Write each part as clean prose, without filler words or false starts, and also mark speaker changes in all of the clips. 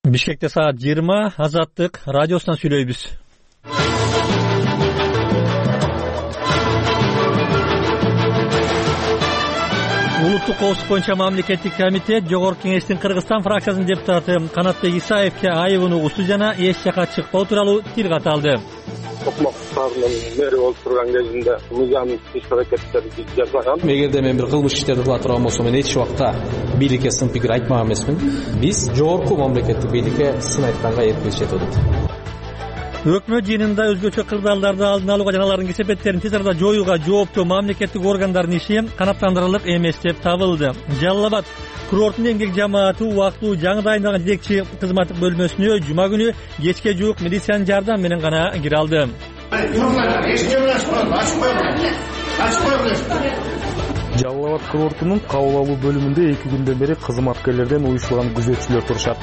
Speaker 1: Бишкекте саат 20 Азаттык радиосунан сүйлөйбүз. Улуттук коопсуздук боюнча мамлекеттик комитет Жогорку Кеңештин Кыргызстан фракциясынын депутаты Канатбек Исаевке айыбын угуштуу жана эч жака чыкпоо тууралуу тил каталды.
Speaker 2: Токмок шаарынын мэри болуп турган кезинде мыйзамдык иш-аракеттерди жасаган.
Speaker 3: Эгерде мен бир кылмыш иштерди кыла турган болсом, мен эч убакта бийликке сын пикир айтмаган эмесмин. Биз жогорку мамлекеттик бийликке сын айтканга эркибиз жетип атат.
Speaker 1: Өкмөт жыйынында өзгөчө кырдаалдарды алдын алууга жана алардын кесепеттерин тез арада жоюуга жооптуу мамлекеттик органдардын иши канааттандырылык эмес деп табылды. Жалал Абад курорттун эмгек жамааты убактылуу жаңы дайындалган жетекчи кызматтык бөлмөсүнө жума күнү кечке жуук милициянын жардамы менен гана кире алды.
Speaker 4: Жалал Абад курортунун кабыл алуу бөлүмүндө 2 күндөн бери кызматкерлерден уюшулган күзөтчүлөр турушат.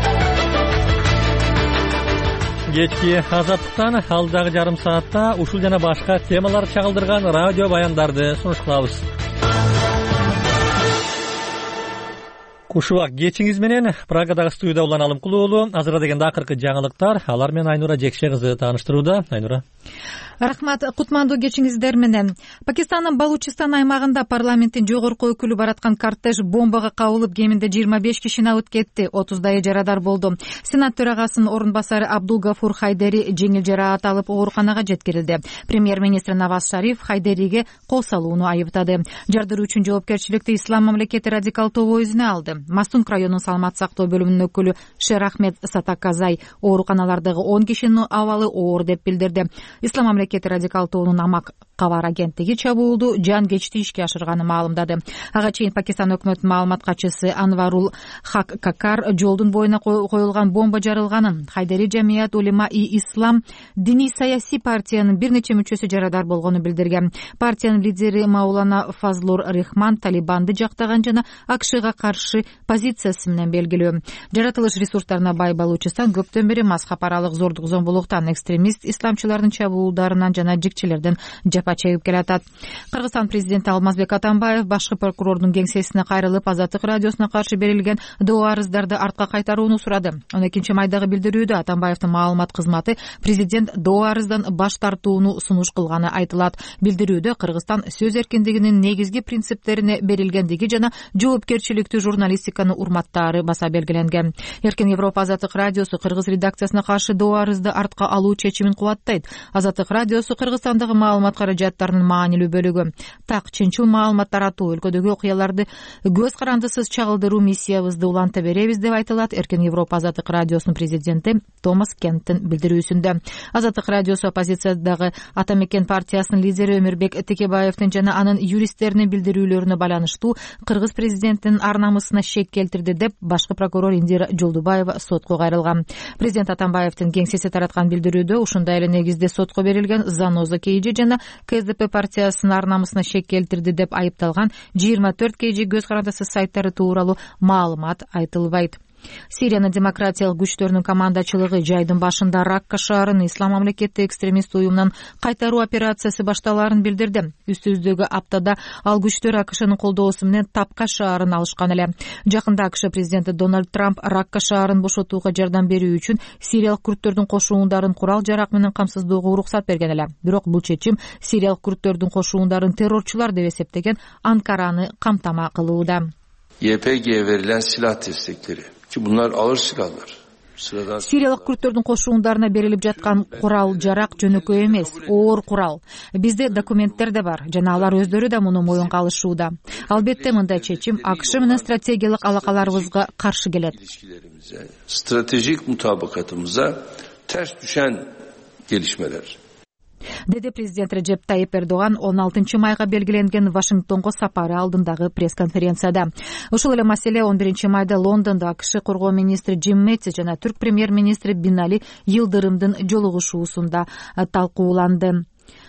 Speaker 1: Кечки Азаттыктан алдагы жарым саатта ушул жана башка темалар чагылдырган радио баяндарды сунуш кылабыз. Кушубак кечиңиз менен Прагадагы студияда Улан Алымкулуулу. Азырда дегенде акыркы жаңылыктар. Алар менен Айнура Жекше кызы тааныштырууда. Айнура.
Speaker 5: Рахмат, кутмандуу кечиңиздер менен. Пакистандын Балучистан аймагында парламенттин жогорку өкүлү бараткан кортеж бомбага кабылып, кеминде 25 кишини алып кетти, 30дай жарадар болду. Сенат төрагасынын орун басары Абдул Гафур Хайдери жеңил жараат алып ооруканага жеткирилди. Премьер-министр Наваз Шариф Хайдериге кол салууну айыптады. Жардыруу үчүн жоопкерчиликти Ислам мамлекети радикал тобу өзүнө алды. Мастунк районунун саламат сактоо бөлүмүнүн өкүлү Шер Ахмед Сатаказай ооруканалардагы 10 кишинин абалы оор деп билдирди. Ислам мамлекети радикал тобунун Амак кабар агенттиги чабуулду жан кечти ишке ашырганын маалымдады. Ага чейин Пакистан өкмөтүнүн маалымат катчысы Анварул Хак Какар жолдун боюна коюлган бомба жарылганын, Хайдери Жамият Улема-и Ислам диний саясий партиянын бир нече мүчөсү жарадар болгонун билдирген. Партиянын лидери Маулана Фазлур Рахман Талибанды жактаган жана АКШга каршы позициясы менен белгилүү. Жаратылыш ресурстарына бай Балучистан көптөн бери мазхаб аралык зордук зомбулуктан, экстремист исламчылардын чабуулдарынан жана жикчилерден жапа чегип келатат. Кыргызстан президенти Алмазбек Атамбаев башкы прокурордун кеңсесине кайрылып, Азаттык радиосуна каршы берилген доо арыздарды артка кайтарууну сурады. 12-майдагы билдирүүдө Атамбаевдин маалымат кызматы президент доо арыздан баш тартууну сунуш кылганы айтылат. Билдирүүдө Кыргызстан сөз эркиндигинин негизги принциптерине берилгендиги жана жоопкерчиликтүү журналистиканы урматтаары баса белгиленген. Эркин Европа Азаттык радиосу кыргыз редакциясына каршы доо арызды артка алуу чечимин кубаттайт. Азаттык радиосу Кыргызстандагы маалымат каражаттарынын маанилүү бөлүгү. Так, чынчыл маалымат таратуу, өлкөдөгү окуяларды көз карандысыз чагылдыруу миссиябызды уланта беребиз деп айтылат Эркин Европа Азаттык радиосунун президенти Томас Кенттин билдирүүсүндө. Азаттык радиосу оппозициядагы Ата Мекен партиясынын лидери Өмүрбек Текебаевдин жана анын юристтеринин билдирүүлөрүнө байланыштуу кыргыз президентинин ар намысына шек келтирди деп башкы прокурор Индира Жолдубаева сотко кайрылган. Президент Атамбаевдин кеңсеси тараткан билдирүүдө ушундай эле негизде сотко берилген Заноза КЖ жана КСДП партиясынын ар намысына шек келтирди деп айыпталган 24 КЖ көз карандысыз сайттары тууралуу маалымат айтылбайт. Сириянын демократиялык күчтөрүнүн командачылыгы жайдын башында Ракка шаарын Ислам мамлекети экстремист уюмунан кайтаруу операциясы башталаарын билдирди. Үстүбүздөгү аптада ал күчтөр АКШнын колдоосу менен Тапка шаарын алышкан эле. Жакында АКШ президенти Дональд Трамп Ракка шаарын бошотууга жардам берүү үчүн сириялык күрттөрдүн кошуундарын курал жарак менен камсыздоого уруксат берген эле. Бирок бул чечим сириялык күрттөрдүн кошуундарын террорчулар деп эсептеген Анкараны камтама кылууда.
Speaker 6: YPG'ye verilen silah destekleri ki bunlar ağır silahlar.
Speaker 5: Сириялык күрттөрдүн кошуундарына берилип жаткан курал жарак жөнөкөй эмес, оор курал. Бизде документтер да бар, жана алар өздөрү да муну моюнга алышууда. Албетте мындай чечим АКШ менен стратегиялык алакаларыбызга каршы келет.
Speaker 6: Stratejik mutabakatımıza ters düşen gelişmeler.
Speaker 5: Деди президент Реджеп Тайип Эрдоган 16-майга белгиленген Вашингтонго сапары алдындагы пресс-конференцияда. Ушул эле маселе 11-майда Лондондо АКШ коргоо министри Джим Мэттис жана түрк премьер-министри Бинали Йылдырымдын жолугушуусунда талкууланды.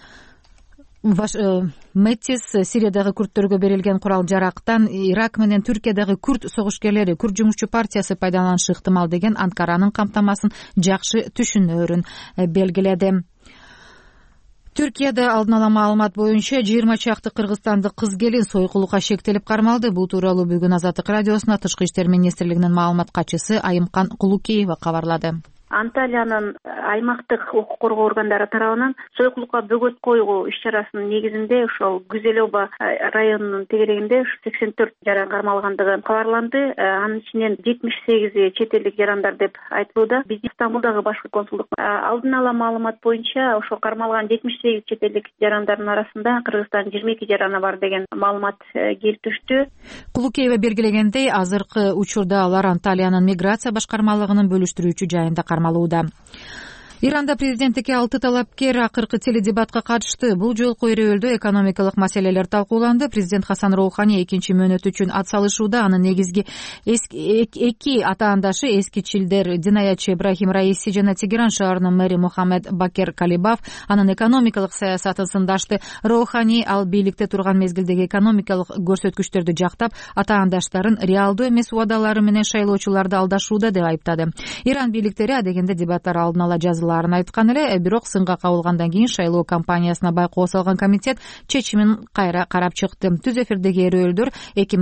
Speaker 5: Мэттис Сириядагы күрттөргө берилген курал жарактан Ирак менен Түркиядагы күрт согушкерлери, күрт жумушчу партиясы пайдаланышы ыктымал деген Анкаранын камтамасын жакшы түшүнөөрүн белгиледи. Түркияда алдын ала маалымат боюнча 20 чакты кыргызстандык кыз келин сойкулукка шектелип кармалды. Бул тууралуу бүгүн Азаттык радиосуна Тышкы иштер министрлигинин маалымат катчысы Айымкан Кулукеева кабарлады.
Speaker 7: Анталиянын аймактык укук коргоо органдары тарабынан сойкулукка бөгөт коюу иш-чарасынын негизинде ошол Гүзел-Оба районунун тегерегинде 84 жаран кармалгандыгы кабарланды. Анын ичинен 78 чет элдик жарандар деп айтылууда. Биз Стамбулдагы башкы консулдук алдын ала маалымат боюнча ошол кармалган 78 чет элдик жарандардын арасында Кыргызстандын 22 жараны бар деген маалымат келип түштү.
Speaker 5: Кулукеева белгилегендей, азыркы учурда алар Анталиянын миграция башкармалыгынын бөлүштүрүүчү жайында кармалууда. Иранда президенттикке 6 талапкер акыркы теледебатка катышты. Бул жолку өрөөлдө экономикалык маселелер талкууланды. Президент Хасан Роухани экинчи мөөнөт үчүн ат салышууда. Анын негизги эки атаандашы эскичилдер Динаячы Ибрахим Раиси жана Тегеран шаарынын мэри Мухаммед Бакер Калибаф анын экономикалык саясатын сындашты. Роухани ал бийликте турган мезгилдеги экономикалык көрсөткүчтөрдү жактап, атаандаштарын реалдуу эмес убадалары менен шайлоочуларды алдашууда деп айыптады. Иран бийликтери адегенде дебаттар алдын ала жазыларын айткан эле, бирок сынга кабылгандан кийин шайлоо кампаниясына байкоо салган комитет чечимин кайра карап чыкты. Түз эфирдеги өрөөлдөр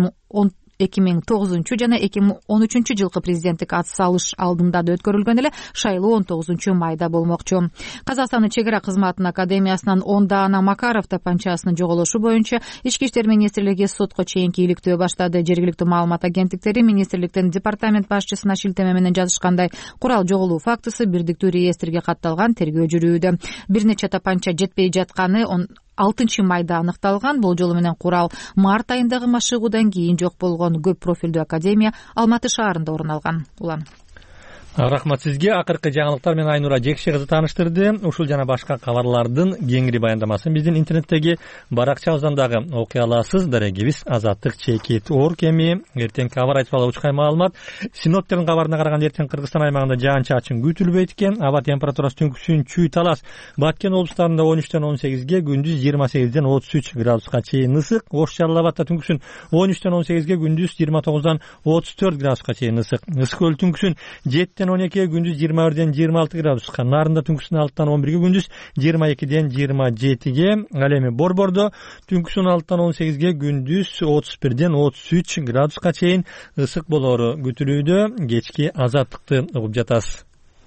Speaker 5: 2009 жана 2013 жылкы президенттик ат салыш алдында да өткөрүлгөн эле, шайлоо 19 майда болмокчу. Казакстандын чек ара кызматынын академиясынан Ондана Макаров тапанчасынын жоголушу боюнча Ички иштер министрлиги сотко чейинки иликтөө баштады. Жергиликтүү маалымат агенттиктери министрликтин департамент башчысына шилтеме менен жазышкандай, курал жоголуу фактысы бирдиктүү реестрге катталган, тергөө жүрүүдө. Бир нече тапанча жетпей жатканы 6 майда аныкталган. Бул жолу менен курал март айындагы машыгуудан кийин жок болгон. Көп профилдүү академия Алматы шаарында орун алган. Улан.
Speaker 1: Рахмат сизге. Акыркы жаңылыктар менен Айнура Жекши кызы тааныштырды. Ушул жана башка кабарлардын кеңири баяндамасын биздин интернеттеги баракчабыздан дагы окуй аласыз. Дарегибиз Азаттык _org эми. Эртең кабар айтып алгучкай маалымат. Синоптиктердин кабарына караганда эртең Кыргызстан аймагында жаан-чачын күтүлбөйт экен. Аба температурасы түнкүсүн чүй талас. Баткен облустарында 13-тен 18ге, күндүз 28-ден 33 градуска чейин ысык. Ош Жалал-Абадта түнкүсүн 13-тен 18ге, күндүз 29-дан 34 градуска чейин ысык. Ысык көл түнкүсүн 7-тен 12ге, күндүз 21-ден 26 градуска. Нарында түнкүсүн 6-тан 11ге, күндүз 22-ден 27ге. Ал эми Борбордо түнкүсүн 6-тан 18ге, күндүз 31-ден 33 градуска чейин ысык болору күтүлүүдө. Кечки Азаттыкты угуп жатасыз.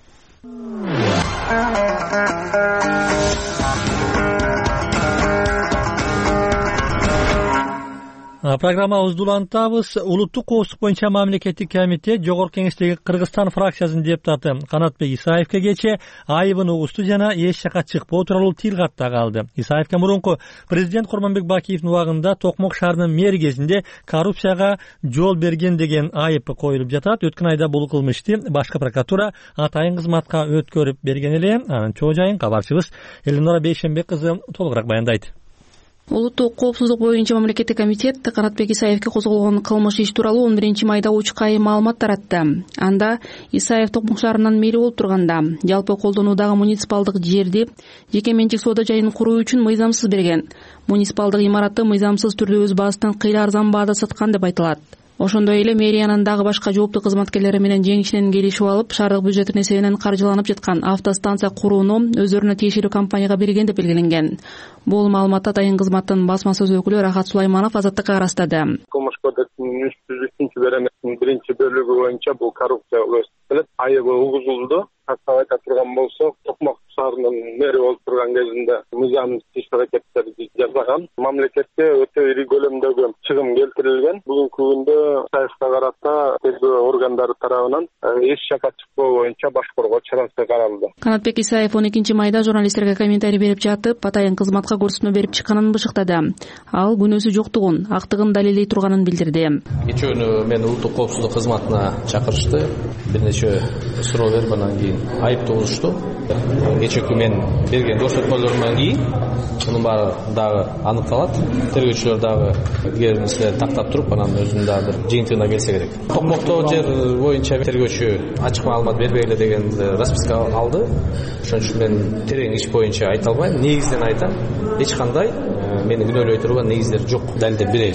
Speaker 1: Программабызды улантабыз. Улуттук коопсуздук боюнча мамлекеттик комитет Жогорку Кеңештеги Кыргызстан фракциясынын депутаты Канатбек Исаевке кечээ айыбын угусту жана эч жака чыкпоо тууралуу тил катта калды. Исаевке мурунку президент Курманбек Бакиевдин убагында Токмок шаарынын мэри кезинде коррупцияга жол берген деген айып коюлуп жатат. Өткөн айда бул кылмышты башкы прокуратура атайын кызматка өткөрүп берген эле. Анын чоо жайын кабарчыбыз Элинора Бейшенбек кызы толугураак баяндайт.
Speaker 8: Улуттук коопсуздук боюнча мамлекеттик комитет Канатбек Исаевке козголгон кылмыш иш тууралуу 11 майда учкай маалымат таратты. Анда Исаев Токмок шаарынын мэри болуп турганда жалпы колдонуудагы муниципалдык жерди жеке менчик соода жайын куруу үчүн мыйзамсыз берген. Муниципалдык имаратты мыйзамсыз түрдө өз баасынан кыйла арзан баада саткан деп айтылат. Ошондой эле мэриянын дагы башка жооптуу кызматкерлери менен жеңишинен келишип алып, шаардык бюджеттин эсебинен каржыланып жаткан автостанция курууну өздөрүнө тиешелүү компанияга берген деп белгиленген. Бул маалыматты атайын кызматтын басма сөз өкүлү Рахат Сулайманов Азаттыкка карастады.
Speaker 2: Кылмыш кодексинин 303 беремесинин 1-бөлүгү боюнча бул коррупция өсүп айыбы угузулду. Каттап айта турган болсок, Токмок шаарынын мэри болуп турган кезинде мыйзамсыз иш-аракеттерди жасаган. Мамлекетке өтө ири көлөмдөгү чыгым келтирилген. Бүгүнкү күндө Исаевке карата тергөө органдары тарабынан эч жака чыкпоо боюнча баш коргоо чарасы каралды.
Speaker 8: Канатбек Исаев 12 майда журналисттерге комментарий берип жатып, атайын кызматка көрсөтмө берип чыкканын бышыктады. Ал күнөөсү жоктугун, актыгын далилдей турганын билдирди.
Speaker 3: Кечээ мен улуттук коопсуздук кызматына чакырышты. Бир нече суроо берип анан кийин айып тугузушту. Кечээкү мен берген көрсөтмөлөрүмөн кийин мунун баары дагы аныкталат. Тергөөчүлөр дагы кээрибизде тактап туруп, анан өзүнүн дагы бир жыйынтыгына келсе керек. Токмокто жер боюнча тергөөчү ачык маалымат бербегиле деген расписка алды. Ошон үчүн мен терең иш боюнча айта албайм. Негизден айтам, эч кандай мени күнөөлөй турган негиздер жок, далилдеп беребиз.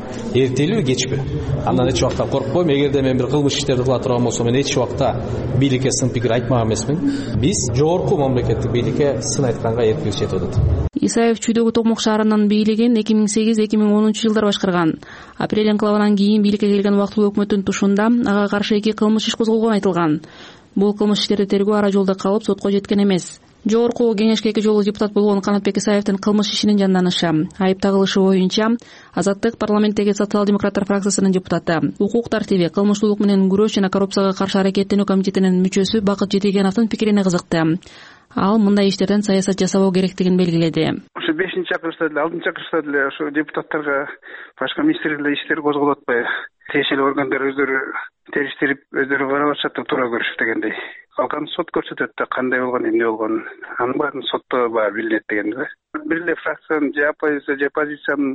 Speaker 3: эртелби кечпи. Андан эч убакта коркпойм. Эгерде мен бир кылмыш иштерди кыла турган болсом, мен эч убакта бийликке сын пикир айтмак эмесмин. Биз жогорку мамлекеттик бийликке сын айтканга эркибиз жетип атат.
Speaker 8: Исаев Чүйдөгү Токмок шаарынын бийлигин 2008-2010 жылдары башкарган. Апрель анклавынан кийин бийликке келген убактылуу өкмөттүн тушунда ага каршы 2 кылмыш иш козголгон айтылган. Бул кылмыш иштерди тергөө ара жолдо калып сотко жеткен эмес. Жогорку кеңешке 2 жолу депутат болгон Канатбек Исаевдин кылмыш ишинин жанданышы. Айып тагылышы боюнча Азаттык парламенттеги социал-демократтар фракциясынын депутаты, укук тартиби, кылмыштуулук менен күрөш жана коррупцияга каршы аракеттенүү комитетинин мүчөсү Бакыт Жетегеновдун пикирине кызыкты. Ал мындай иштерден саясат жасабоо керектигин белгиледи.
Speaker 9: Ошо 5-чакырышта деле, 6-чакырышта деле ошо депутаттарга башка министрликтерде иштер козголуп атпайбы? Тиешелүү органдар өздөрү териштирип, өздөрү карап атышат деп туура көрүшүп дегендей. Калган сот көрсөтөт да кандай болгон, эмне болгон. Анын баарын сотто баары билинет дегенди да. Бир эле фракциянын же оппозициянын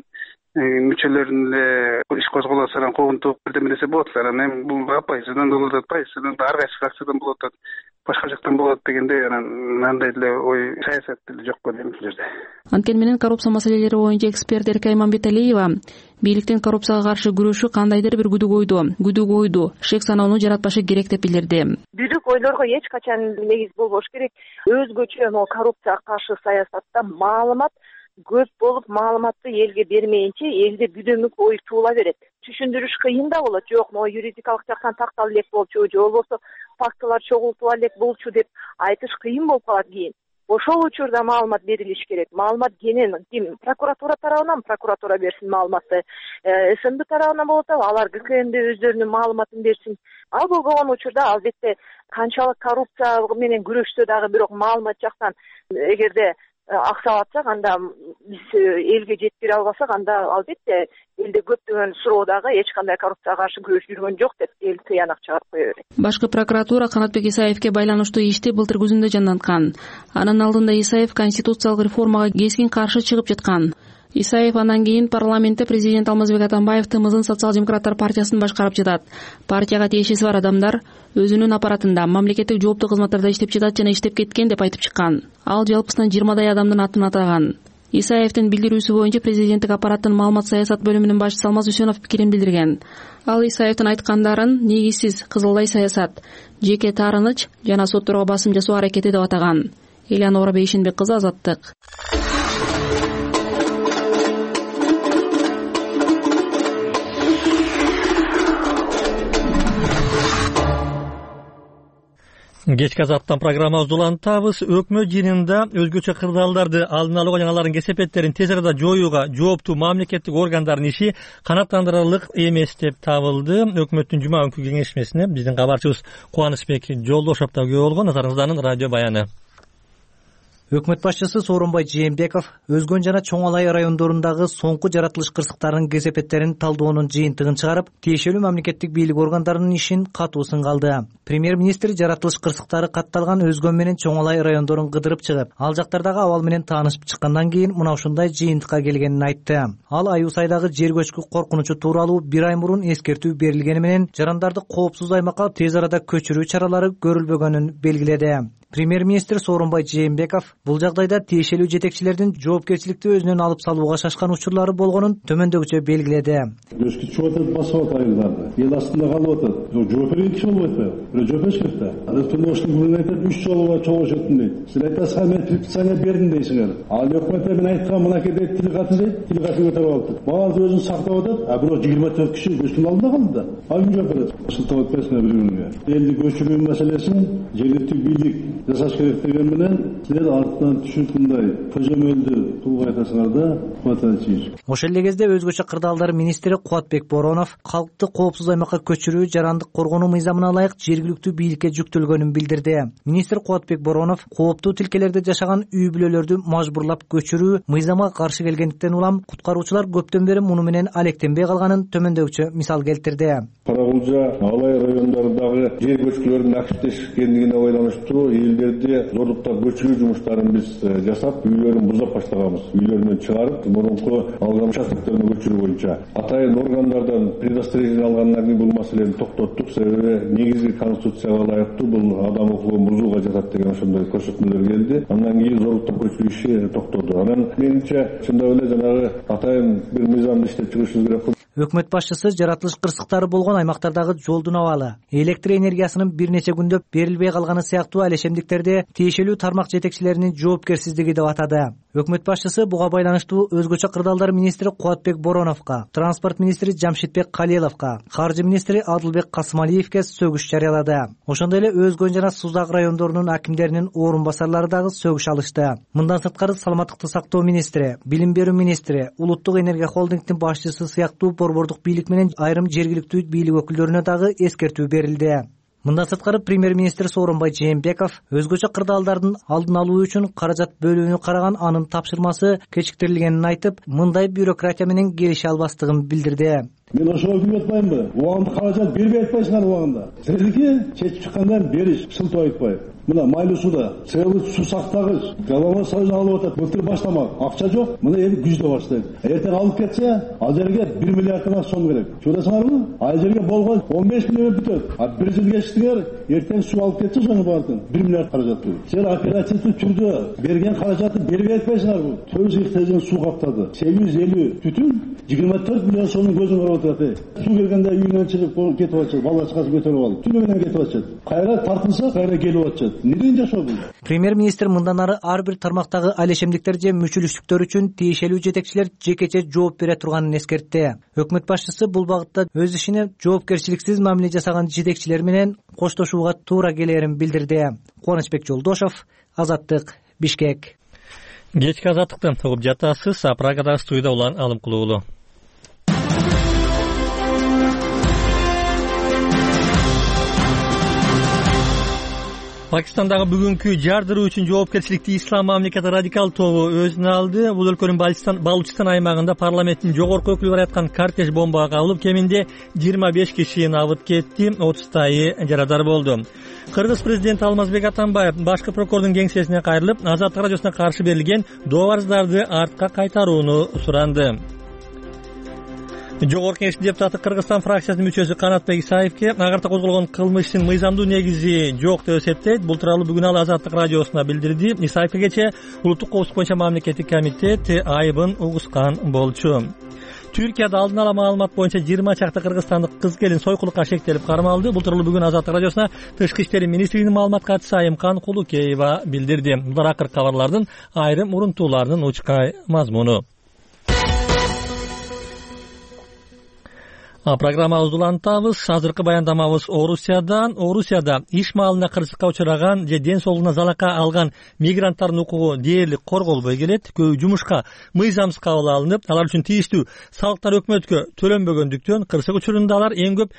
Speaker 9: мүчөлөрүнө иш козголосо анан куугунтук бирдеме десе болот. Анан эми бул оппозициядан болот, оппозициядан ар кайсы фракциядан болот, башка жактан болот дегенде анан мындай эле ой саясат деле жок го дейм бул жерде.
Speaker 8: Анткени менен коррупция маселелери боюнча эксперт Эркай Мамбеталиева бийликтин коррупцияга каршы күрөшү кандайдыр бир күдүк ойду, шек саноону жаратпашы керек деп билдирди.
Speaker 10: Күдүк ойлорго эч качан негиз болбош керек. Өзгөчө коррупцияга каршы саясатта маалымат көп болуп, маалыматты элге бермейинче элде бүдөмүк ой туула берет. Түшүндүрүш кыйын да болот. Жок, могу юридикалык жактан тактала элек болчу, же болбосо фактылар чогултула элек болчу деп айтыш кыйын болуп калат кийин. Ошол учурда маалымат берилиш керек. Маалымат кенен прокуратура тарабынан прокуратура берсин маалыматты. СНБ тарабынан болот, алар ГКМде өздөрүнүн маалыматын берсин. Ал болгон учурда албетте канчалык коррупция менен күрөштө дагы бирок маалымат жактан эгерде аксап атсак, анда биз элге жеткире албасак, анда албетте элде көптөгөн суроодагы эч кандай коррупцияга каршы күрөш жүргөн жок деп эл тыянак чыгарып кое берет.
Speaker 8: Башкы прокуратура Канатбек Исаевке байланыштуу ишти былтыр күзүндө жанданткан. Анын алдында Исаев конституциялык реформага кескин каршы чыгып жаткан. Исаев андан кийин парламентте президент Алмазбек Атамбаев ТМЗын социал-демократтар партиясын башкарып жатат. Партияга тиешеси бар адамдар өзүнүн аппаратында мамлекеттик жооптуу кызматтарда иштеп жатат жана иштеп кеткен деп айтып чыккан. Ал жалпысынан 20дай адамдын атын атаган. Исаевдин билдирүүсү боюнча президенттик аппараттын маалымат саясат бөлүмүнүн башчысы Алмаз Үсөнов пикирин билдирген. Ал Исаевдин айткандарын негизсиз кызылдай саясат, жеке таарыныч жана сотторго басым жасоо аракети деп атаган. Элеонора Бейшенбек кызы, Азаттык.
Speaker 1: Кечки Азаттан программабызды улантабыз. Өкмөт жыйынында өзгөчө кырдаалдарды алдын алууга жана алардын кесепеттерин тез арада жоюуга жооптуу мамлекеттик органдардын иши канааттандырарлык эмес деп табылды. Өкмөттүн жума күнкү кеңешмесине биздин кабарчыбыз Кубанычбек Жолдошов да күбө болгон. Назарыңызда радио баяны.
Speaker 11: Өкмөт башчысы Сооронбай Жээнбеков Өзгөн жана Чоң Алай райондорундагы соңку жаратылыш кырсыктарынын кесепеттерин талдоонун жыйынтыгын чыгарып, тиешелүү мамлекеттик бийлик органдарынын ишин катуу сынгалды. Премьер-министр жаратылыш кырсыктары катталган Өзгөн менен Чоң Алай райондорун кыдырып чыгып, ал жактардагы абал менен таанышып чыккандан кийин мына ушундай жыйынтыкка келгенин айтты. Ал Аюу Сайдагы жер көчкү коркунучу тууралуу 1 ай мурун эскертүү берилгени менен жарандарды коопсуз аймакка тез арада көчүрүү чаралары көрүлбөгөнүн белгиледи. Премьер-министр Сооронбай Жээнбеков бул жагдайда тиешелүү жетекчилердин жоопкерчиликти өзүнөн алып салууга шашкан учурлары болгонун төмөндөгүчө белгиледи.
Speaker 12: Көчкү чыгып атат, басып атат айылдарды. Эл астында калып атат. Жооп берген киши болбой атпайбы? Бирөө жооп бериш керек да. Өтүнөштүн күнүн айтат, 3 жолуга чогулушуптун дейт. Силер айтасыңар, мен предписание бердим дейсиңер. Ал өкмөт мен айткан мынакей дейт, тилгатын дейт, тилгатын көтөрүп алып. Баары өзүн сактап атат, а бирок 24 киши көчкүн алдында калды да. Ал ким жооп берет? Шылтап атпайсыңар бири-биринге. Элди көчүрүү маселесин жергиликтүү бийлик жасаш керек деген менен силер артынан түшүп мындай көзөмөлдү кылып айтасыңар да, кубатанчы.
Speaker 11: Ошол эле кезде өзгөчө кырдаалдар министри Кубатбек Боронов калкты коопсуз аймакка көчүрүү жарандык коргонуу мыйзамына ылайык жергиликтүү бийликке жүктөлгөнүн билдирди. Министр Кубатбек Боронов кооптуу тилкелерде жашаган үй бүлөлөрдү мажбурлап көчүрүү мыйзамга каршы келгендиктен улам куткаруучулар көптөн бери муну менен алектенбей калганын төмөндөгүчө мисал келтирди.
Speaker 12: Карагулжа, Алай райондордогу жер көчкүлөрдүн активдешкендигине байланыштуу элдерди зордуктап көчүрүү жумуштарын биз жасап, үйлөрүн бузап баштаганбыз. Үйлөрүнөн чыгарып, мурунку алган участокторуна көчүрүү боюнча атайын органдардан предостережение алгандан кийин бул маселени токтоттук. Себеби негизги конституцияга ылайыктуу бул адам укугун бузууга жатат деген ошондой көрсөтмөлөр келди. Андан кийин зордуктап көчүрүү иши токтоду. Анан менимче чындап эле жанагы атайын бир мыйзамды иштеп чыгышыбыз керек.
Speaker 11: Өкмөт башчысы жаратылыш кырсыктары болгон аймактардагы жолдун абалы, электр энергиясынын бир нече күндөп берилбей калганы сыяктуу алешемдиктерди тиешелүү тармак жетекчилеринин жоопкерсиздиги деп атады. Өкмөт башчысы буга байланыштуу өзгөчө кырдаалдар министри Кубатбек Бороновго, транспорт министри Жамшитбек Калиловго, каржы министри Адылбек Касымалиевге сөгүш жарыялады. Ошондой эле Өзгөн жана Сузак райондорунун акимдеринин орун басарлары дагы сөгүш алышты. Мындан сырткары саламаттыкты сактоо министри, билим берүү министри, улуттук энергия холдингдин башчысы сыяктуу борбордук бийлик менен айрым жергиликтүү бийлик өкүлдөрүнө дагы эскертүү берилди. Мындан сырткары премьер-министр Сооронбай Жээнбеков өзгөчө кырдаалдардын алдын алуу үчүн каражат бөлүүнү караган анын тапшырмасы кечиктирилгенин айтып, мындай бюрократия менен келише албастыгын билдирди.
Speaker 12: Мен ошого күбө айтпаймынбы? Убагында каражат бербей атпайсыңар убагында. Сиздики чечип чыккандан бериш, сылтоо айтпай. Мына майлуу сууда целый суу сактагыч, Голова союзу алып атат. Былтыр баштамак, акча жок. Мына эми күздө баштайт. Эртең алып кетсе, ал жерге 1 миллиарддан сом керек. Чурасыңарбы? Ал жерге болгон 15 миллион бүтөт. А 1 жыл кечтиңер, эртең суу алып кетсе, сону бардын 1 миллиард каражат бул. Сен оперативдүү түрдө берген каражатты бербей атпайсыңарбы? 400 тезен суу каптады. 850 түтүн 24 миллион сомдун көзүн карап атат. Суу келгенде үйүнөн чыгып кетип атат. Бала чакасын көтөрүп алып, түнү менен кетип атат. Кайра тартылса, кайра келип атат. Неден жашоо бул?
Speaker 11: Премьер-министр мындан ары ар бир тармактагы алешемдиктер же мүчүлүштүктөр үчүн тиешелүү жетекчилер жекече жооп бере турганын эскертти. Өкмөт башчысы бул багытта өз ишине жоопкерчиликсиз мамиле жасаган жетекчилер менен коштошууга туура келерин билдирди. Кубанычбек Жолдошов, Азаттык, Бишкек.
Speaker 1: Кечки азаттыкты угуп жатасыз. Прагада студияда Улан Алымкулуулу. Пакистандагы бүгүнкү жардыруу үчүн жоопкерчиликти Ислам мамлекети радикал тобу өзүнө алды. Бул өлкөнүн Балучистан аймагында парламенттин жогорку өкүлү бараткан кортеж бомбага кабылып, кеминде 25 кишини абыт кетти, 30тайы жарадар болду. Кыргыз президенти Алмазбек Атамбаев башкы прокурордун кеңсесине кайрылып, Азаттык радиосуна каршы берилген дообарыздарды артка кайтарууну суранды. Жогорку Кеңештин депутаты Кыргызстан фракциясынын мүчөсү Канатбек Исаевке агарта козголгон кылмыштын мыйзамдуу негизи жок деп эсептейт. Бул тууралуу бүгүн ал Азаттык радиосуна билдирди. Исаевке кечээ улуттук коопсуздук боюнча мамлекеттик комитет айыбын угускан болчу. Түркияда алдын ала маалымат боюнча 20 чакты кыргызстандык кыз келин сойкулукка шектелип кармалды. Бул тууралуу бүгүн Азаттык радиосуна Тышкы иштер министрлигинин маалымат катчысы Айымкан Кулукеева билдирди. Булар акыркы кабарлардын айрым урунтууларынын учкай мазмуну. Программабызды улантабыз. Азыркы баяндамабыз Орусиядан. Орусияда иш маалында кырсыкка учураган же ден соолугуна залака алган мигранттардын укугу дээрлик корголбой келет. Көбү жумушка мыйзамсыз кабыл алынып, алар үчүн тийиштүү салыктар өкмөткө төлөнбөгөндүктөн кырсык учурунда алар эң көп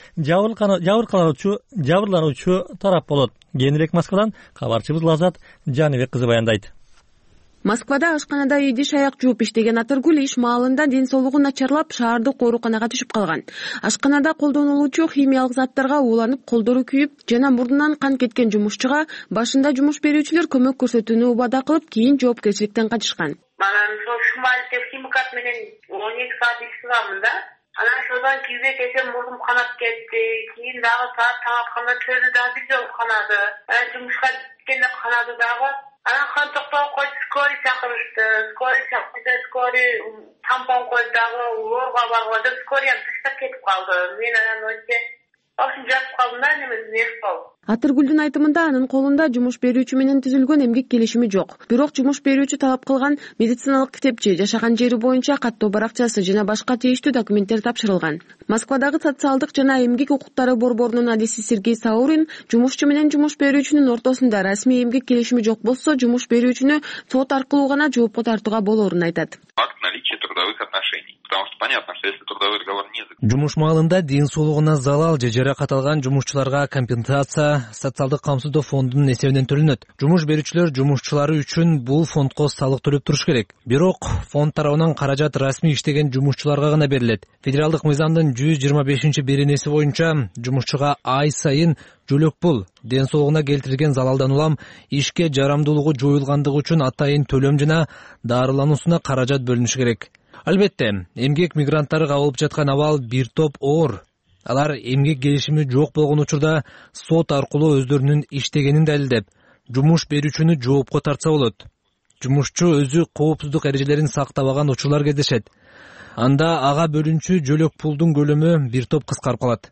Speaker 1: жабырлануучу тарап болот. Кийинирээк Москвадан кабарчыбыз Лазат Жаныбек кызы баяндайт.
Speaker 13: Москвада ашканада идиш аяк жууп иштеген Атыргүл иш маалында ден соолугу начарлап шаардык ооруканага түшүп калган. Ашканада колдонулуучу химиялык заттарга ууланып, колдору күйүп жана мурдунан кан кеткен жумушчуга башында жумуш берүүчүлөр көмөк көрсөтүүнү убада кылып, кийин жоопкерчиликтен качышкан.
Speaker 14: Анан ошол шумалдык химикат менен 12 саат иштегенмин да. Анан ошодон кийинге кетсем мурдум канап кетти. Кийин дагы саат таң атканда чөйдү дагы бир жолу канады. Анан жумушка кеткенде канады дагы. Анан қан токтоп койду, скорый чакырышты. Скорый тампон койду дагы, лорго барганда скорый таштап кетип калды. Мен анан өтө Ошон жатып калдым да, неме болду.
Speaker 13: Атыргүлдүн айтымында анын колунда жумуш берүүчү менен түзүлгөн эмгек келишими жок. Бирок жумуш берүүчү талап кылган медициналык китепче, жашаган жери боюнча каттоо баракчасы жана башка тийиштүү документтер тапшырылган. Москвадагы социалдык жана эмгек укуктары борборунун адиси Сергей Саурин жумушчу менен жумуш берүүчүнүн ортосунда расмий эмгек келишими жок болсо, жумуш берүүчүнү сот аркылуу гана жоопко тартууга болоорун айтат.
Speaker 15: Наличие трудовых отношений. Потому что понятно, что если трудовой договор не заключен.
Speaker 16: Жумуш маалында ден соолугуна залал же жаракат алган жумушчуларга компенсация социалдык камсыздоо фондунун эсебинен төлөнөт. Жумуш берүүчүлөр жумушчулары үчүн бул фондко салык төлөп туруш керек. Бирок фонд тарабынан каражат расмий иштеген жумушчуларга гана берилет. Федералдык мыйзамдын 125-беренеси боюнча жумушчуга ай сайын жөлөк пул, ден соолугуна келтирилген залалдан улам, ишке жарамдуулугу жоюлгандыгы үчүн атайын төлөм жана дарылануусуна каражат бөлүнүшү керек. Албетте, эмгек мигранттары кабылып жаткан абал бир топ оор. Алар эмгек келишими жок болгон учурда сот аркылуу өздөрүнүн иштегенин далилдеп, жумуш берүүчүнү жоопко тартса болот. Жумушчу өзү коопсуздук эрежелерин сактабаган учурлар кездешет. анда ага бөлүнчү жөлөк пулдун көлөмү бир топ кыскарып калат.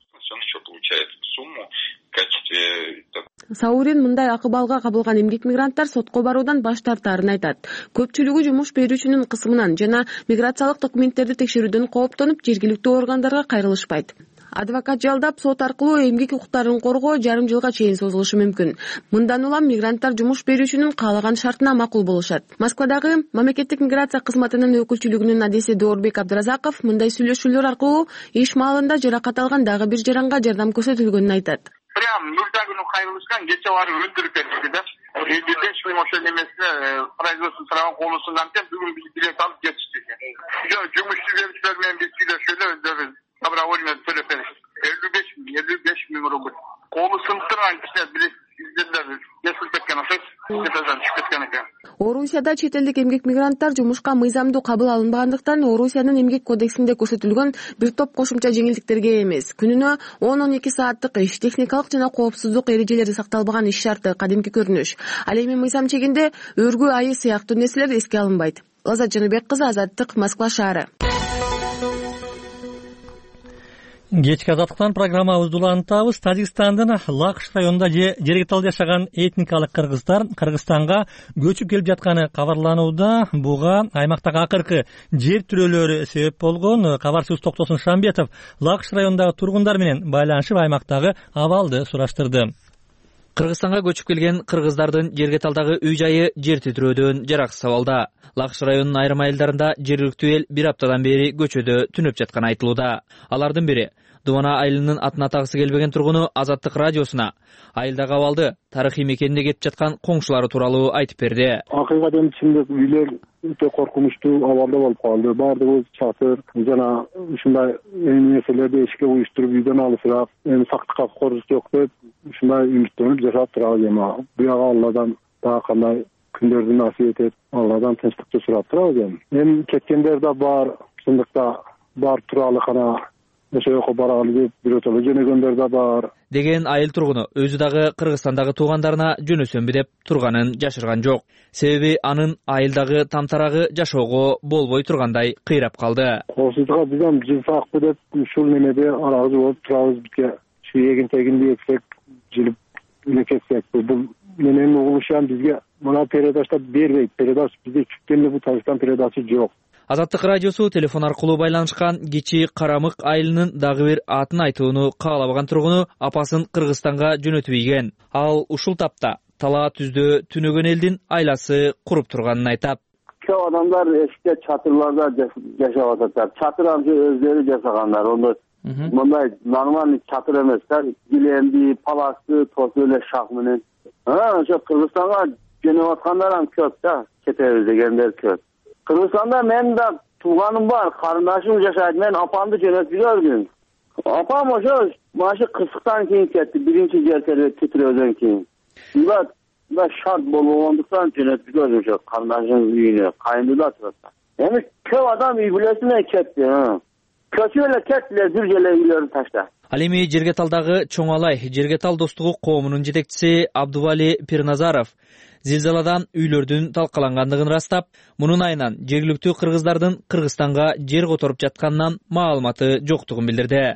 Speaker 13: Саурин мындай акыбалга кабылган эмгек мигранттар сотко баруудан баш тартаарын айтат. Көпчүлүгү жумуш берүүчүнүн кысымынан жана миграциялык документтерди текшерүүдөн кооптонуп жергиликтүү органдарга кайрылышпайт. Адвокат жалдап сот аркылуу эмгек укуктарын коргоо жарым жылга чейин созулушу мүмкүн. Мындан улам мигранттар жумуш берүүчүнүн каалаган шартына макул болушат. Москвадагы мамлекеттик миграция кызматынын өкүлчүлүгүнүн адеси Доорбек Абдыразаков мындай сүйлөшүүлөр аркылуу иш маалында жаракат алган дагы бир жаранга жардам көрсөтүлгөнүн айтат.
Speaker 17: Прям нужда күнү кайрылышкан кече барып өндүрүп кетти да. 55 миң ошол немесине производство сұраған қолысынан тем бүгін билет алып кетишти. Жумуш берүүчүлөр менен биз сүйлөшүп өздөрү добровольно төлөп беришти. 55 миң рубль. Колу сынып турган кишилер билет издерлер кесилип кеткен окшойт. Депозитан түшүп кеткен экен.
Speaker 13: Орусияда чет элдик эмгек мигранттар жумушка мыйзамдуу кабыл алынбагандыктан Орусиянын эмгек кодексинде көрсөтүлгөн бир топ кошумча жеңилдиктерге эмес. Күнүнө 10-12 сааттык иш, техникалык жана коопсуздук эрежелери сакталбаган иш шарты кадимки көрүнүш. Ал эми мыйзам чегинде өргүү айы сыяктуу нерселер эске алынбайт. Лазат Жаныбек кызы, Азаттык, Москва шаары.
Speaker 1: Кечки азаттыктан программабызды улантабыз. Тажикстандын Лакш районунда жергиликтүү жашаган этникалык кыргыздар Кыргызстанга көчүп келип жатканы кабарланууда. Буга аймактагы акыркы жер тирөөлөрү себеп болгон. Кабарчыбыз Токтосун Шамбетов Лакш районундагы тургундар менен байланышып аймактагы абалды сураштырды.
Speaker 18: Кыргызстанга көчүп келген кыргыздардын Жергеталдагы үй-жайы жер титирөөдөн жараксыз абалда. Лакш районунун айрым айылдарында жергиликтүү эл бир аптадан бери көчөдө түнөп жатканы айтылууда. Алардын бири Дубана айылынын атын атагысы келбеген тургуну Азаттык радиосуна айылдагы абалды тарыхый мекенде кетип жаткан коңшулары тууралуу айтып берди.
Speaker 19: Акыйкатен чындык үйлөр өтө коркунучтуу абалда болуп калды. Баардыгы чатыр жана ушундай нерселерди эшикке уюштуруп үйдөн алысыраак, эми сактыкка корус жок деп ушундай үмүттөнүп жашап турабыз. Эми буяга Алладан дагы кандай күндөрдү насип этет, Алладан тынчтыкты сурап турабыз. Эми кеткендер да бар, чындыкта бар тууралуу кана ошо жака баралы деп бирөтөлө жөнөгөндөр да бар
Speaker 18: деген айыл тургуну өзү дагы Кыргызстандагы туугандарына жөнөсөмбү деп турганын жашырган жок. Себеби анын айылдагы тамтарагы жашоого болбой тургандай кыйрап калды.
Speaker 19: Коопсуздукка биз ham жылсакпы деп ушул немеде арагы болуп турабыз. Бизге ушу эгин-тегинди эксек, жылып элекетсек, бул менен угулушан бизге мына передачта бербейт. Передач бизде чүктөн эле бул Тажикстан передачасы жок.
Speaker 18: Азаттык радиосу телефон аркылуу байланышкан Кичи Карамык айылынын дагы бир атын айтууну каалабаган тургуну апасын Кыргызстанга жөнөтүп ийген. Ал ушул тапта Тала түздө түнөгөн элдин айласы куруп турганын айтат.
Speaker 20: Көп адамдар эшикте чатырларда жашап атат. Чатыр өздөрү жасагандар. Мындай нормальный чатыр эмес да. Гиленди, паласты, тосу эле шак менен. Ошо Кыргызстанга жөнөп аткандар ham көп да. Кетебиз дегендер көп. Кыргызстанда мен да тууганым бар, карындашым жашайт. Мен апамды жөнөтүп көрдүм. Апам ошо машы кырсыктан кийин кетти, биринчи жер титирөөдөн кийин. Да шарт болгондуктан жөнөтүп көрдүм ошо карындашымдын үйүнө, кайындыда турат. Эми көп адам үй бүлөсүнө кетти. Көчүп эле кеттилер, бир желе үйлөрүн таштап.
Speaker 18: Ал эми Жергеталдагы Чоңалай Жергетал достугу коомунун жетекчиси Абдували Пирназаров зилзаладан үйлөрдүн талкалангандыгын растап, мунун айынан жергиликтүү кыргыздардын Кыргызстанга жер которуп жатканынан маалыматы жоктугун билдирди.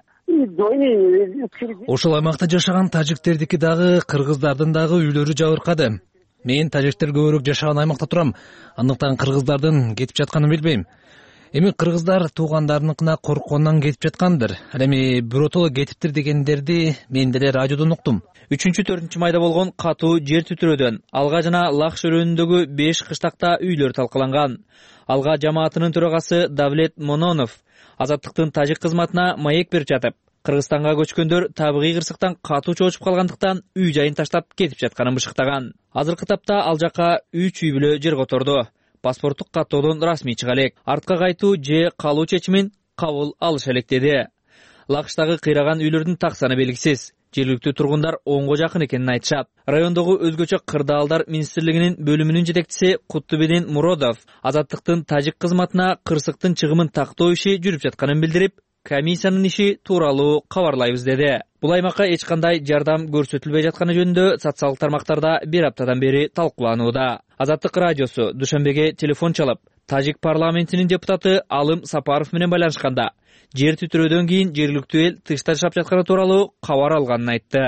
Speaker 16: Ошол аймакта жашаган тажиктердики дагы кыргыздардын дагы үйлөрү жабыркады. Мен тажиктер көбүрөөк жашаган аймакта турам, андыктан кыргыздардын кетип жатканын билбейм. Эми кыргыздар туугандарыныкына корккондон кетип жаткандыр. Ал эми биротоло кетиптир дегендерди мен деле радиодон уктум. 3-4 майда болгон катуу жер титирөөдөн Алга жана Лакш өрөөнүндөгү 5 кыштакта үйлөр талкаланган. Алга жамаатынын төрагасы Давлет Мононов Азаттыктын тажик кызматына маек берип жатып, Кыргызстанга көчкөндөр табигый кырсыктан катуу чоочуп калгандыктан үй жайын таштап кетип жатканын бышыктаган. Азыркы тапта ал жака 3 үй бүлө жер которду. Паспорттук каттоодон расмий чыга элек. Артка кайтуу же калуу чечимин кабыл алыша элек деди. Лакштагы кыйраган үйлөрдүн так саны белгисиз. Жергиликтүү тургундар 10го жакын экенин айтышат. Райондогу өзгөчө кырдаалдар министрлигинин бөлүмүнүн жетекчиси Куттубедин Муродов Азаттыктын тажик кызматына кырсыктын чыгымын тактоо иши жүрүп жатканын билдирип, комиссиянын иши тууралуу кабарлайбыз деди. Бул аймакка эч кандай жардам көрсөтүлбөй жатканы жөнүндө социалдык тармактарда бир аптадан бери талкууланууда. Азаттык радиосу Душанбеге телефон чалып,
Speaker 18: Тажик парламентинин депутаты Алым Сапаров менен байланышканда жер титирөөдөн кийин жергиликтүү эл тышта жашап жатканы тууралуу кабар алганын айтты.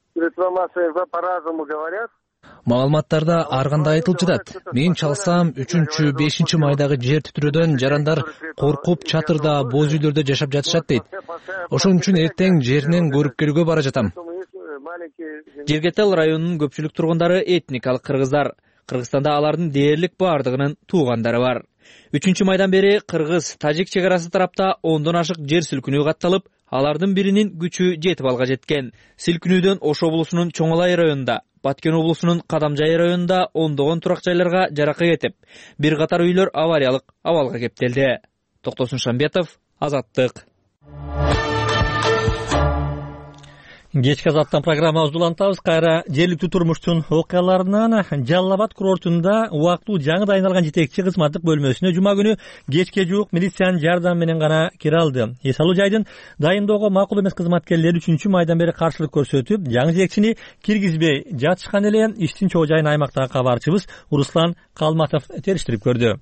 Speaker 16: Маалыматтарда ар кандай айтылып жатат. Мен чалсам 3-5 майдагы жер титирөөдөн жарандар коркуп чатырда, боз үйлөрдө жашап жатышат дейт. Ошон үчүн эртең жеринен көрүп келүүгө бара жатам.
Speaker 18: Жергетел районунун көпчүлүк тургундары этникалык кыргыздар. Кыргызстанда алардын дээрлик баардыгынын туугандары бар. 3 майдан бери кыргыз-тажик чек арасы тарапта 10дон ашык жер силкинүү катталып, алардын биринин күчү жетип алга жеткен. Силкинүүдөн Ош облусунун Чоңалай районунда, Баткен облусунун Кадамжай районунда 10догон турак жайларга жарака кетип, бир катар үйлөр авариялык абалга кептелди. Токтосун Шамбетов, Азаттык.
Speaker 1: Кечки Азаттан программабызды улантабыз. Кайра жергиликтүү турмуштун окуяларынан Жалал Абад курортунда убактылуу жаңы дайындалган жетекчи кызматтык бөлмөсүнө жума күнү кечке жуук милициянын жардамы менен гана кире алды. Эс алуу жайдын дайындоого макул эмес кызматкерлери 3-майдан бери каршылык көрсөтүп, жаңы жетекчини киргизбей жатышкан эле. Иштин чоо жайын аймактагы кабарчыбыз Руслан Калматов териштирип көрдү.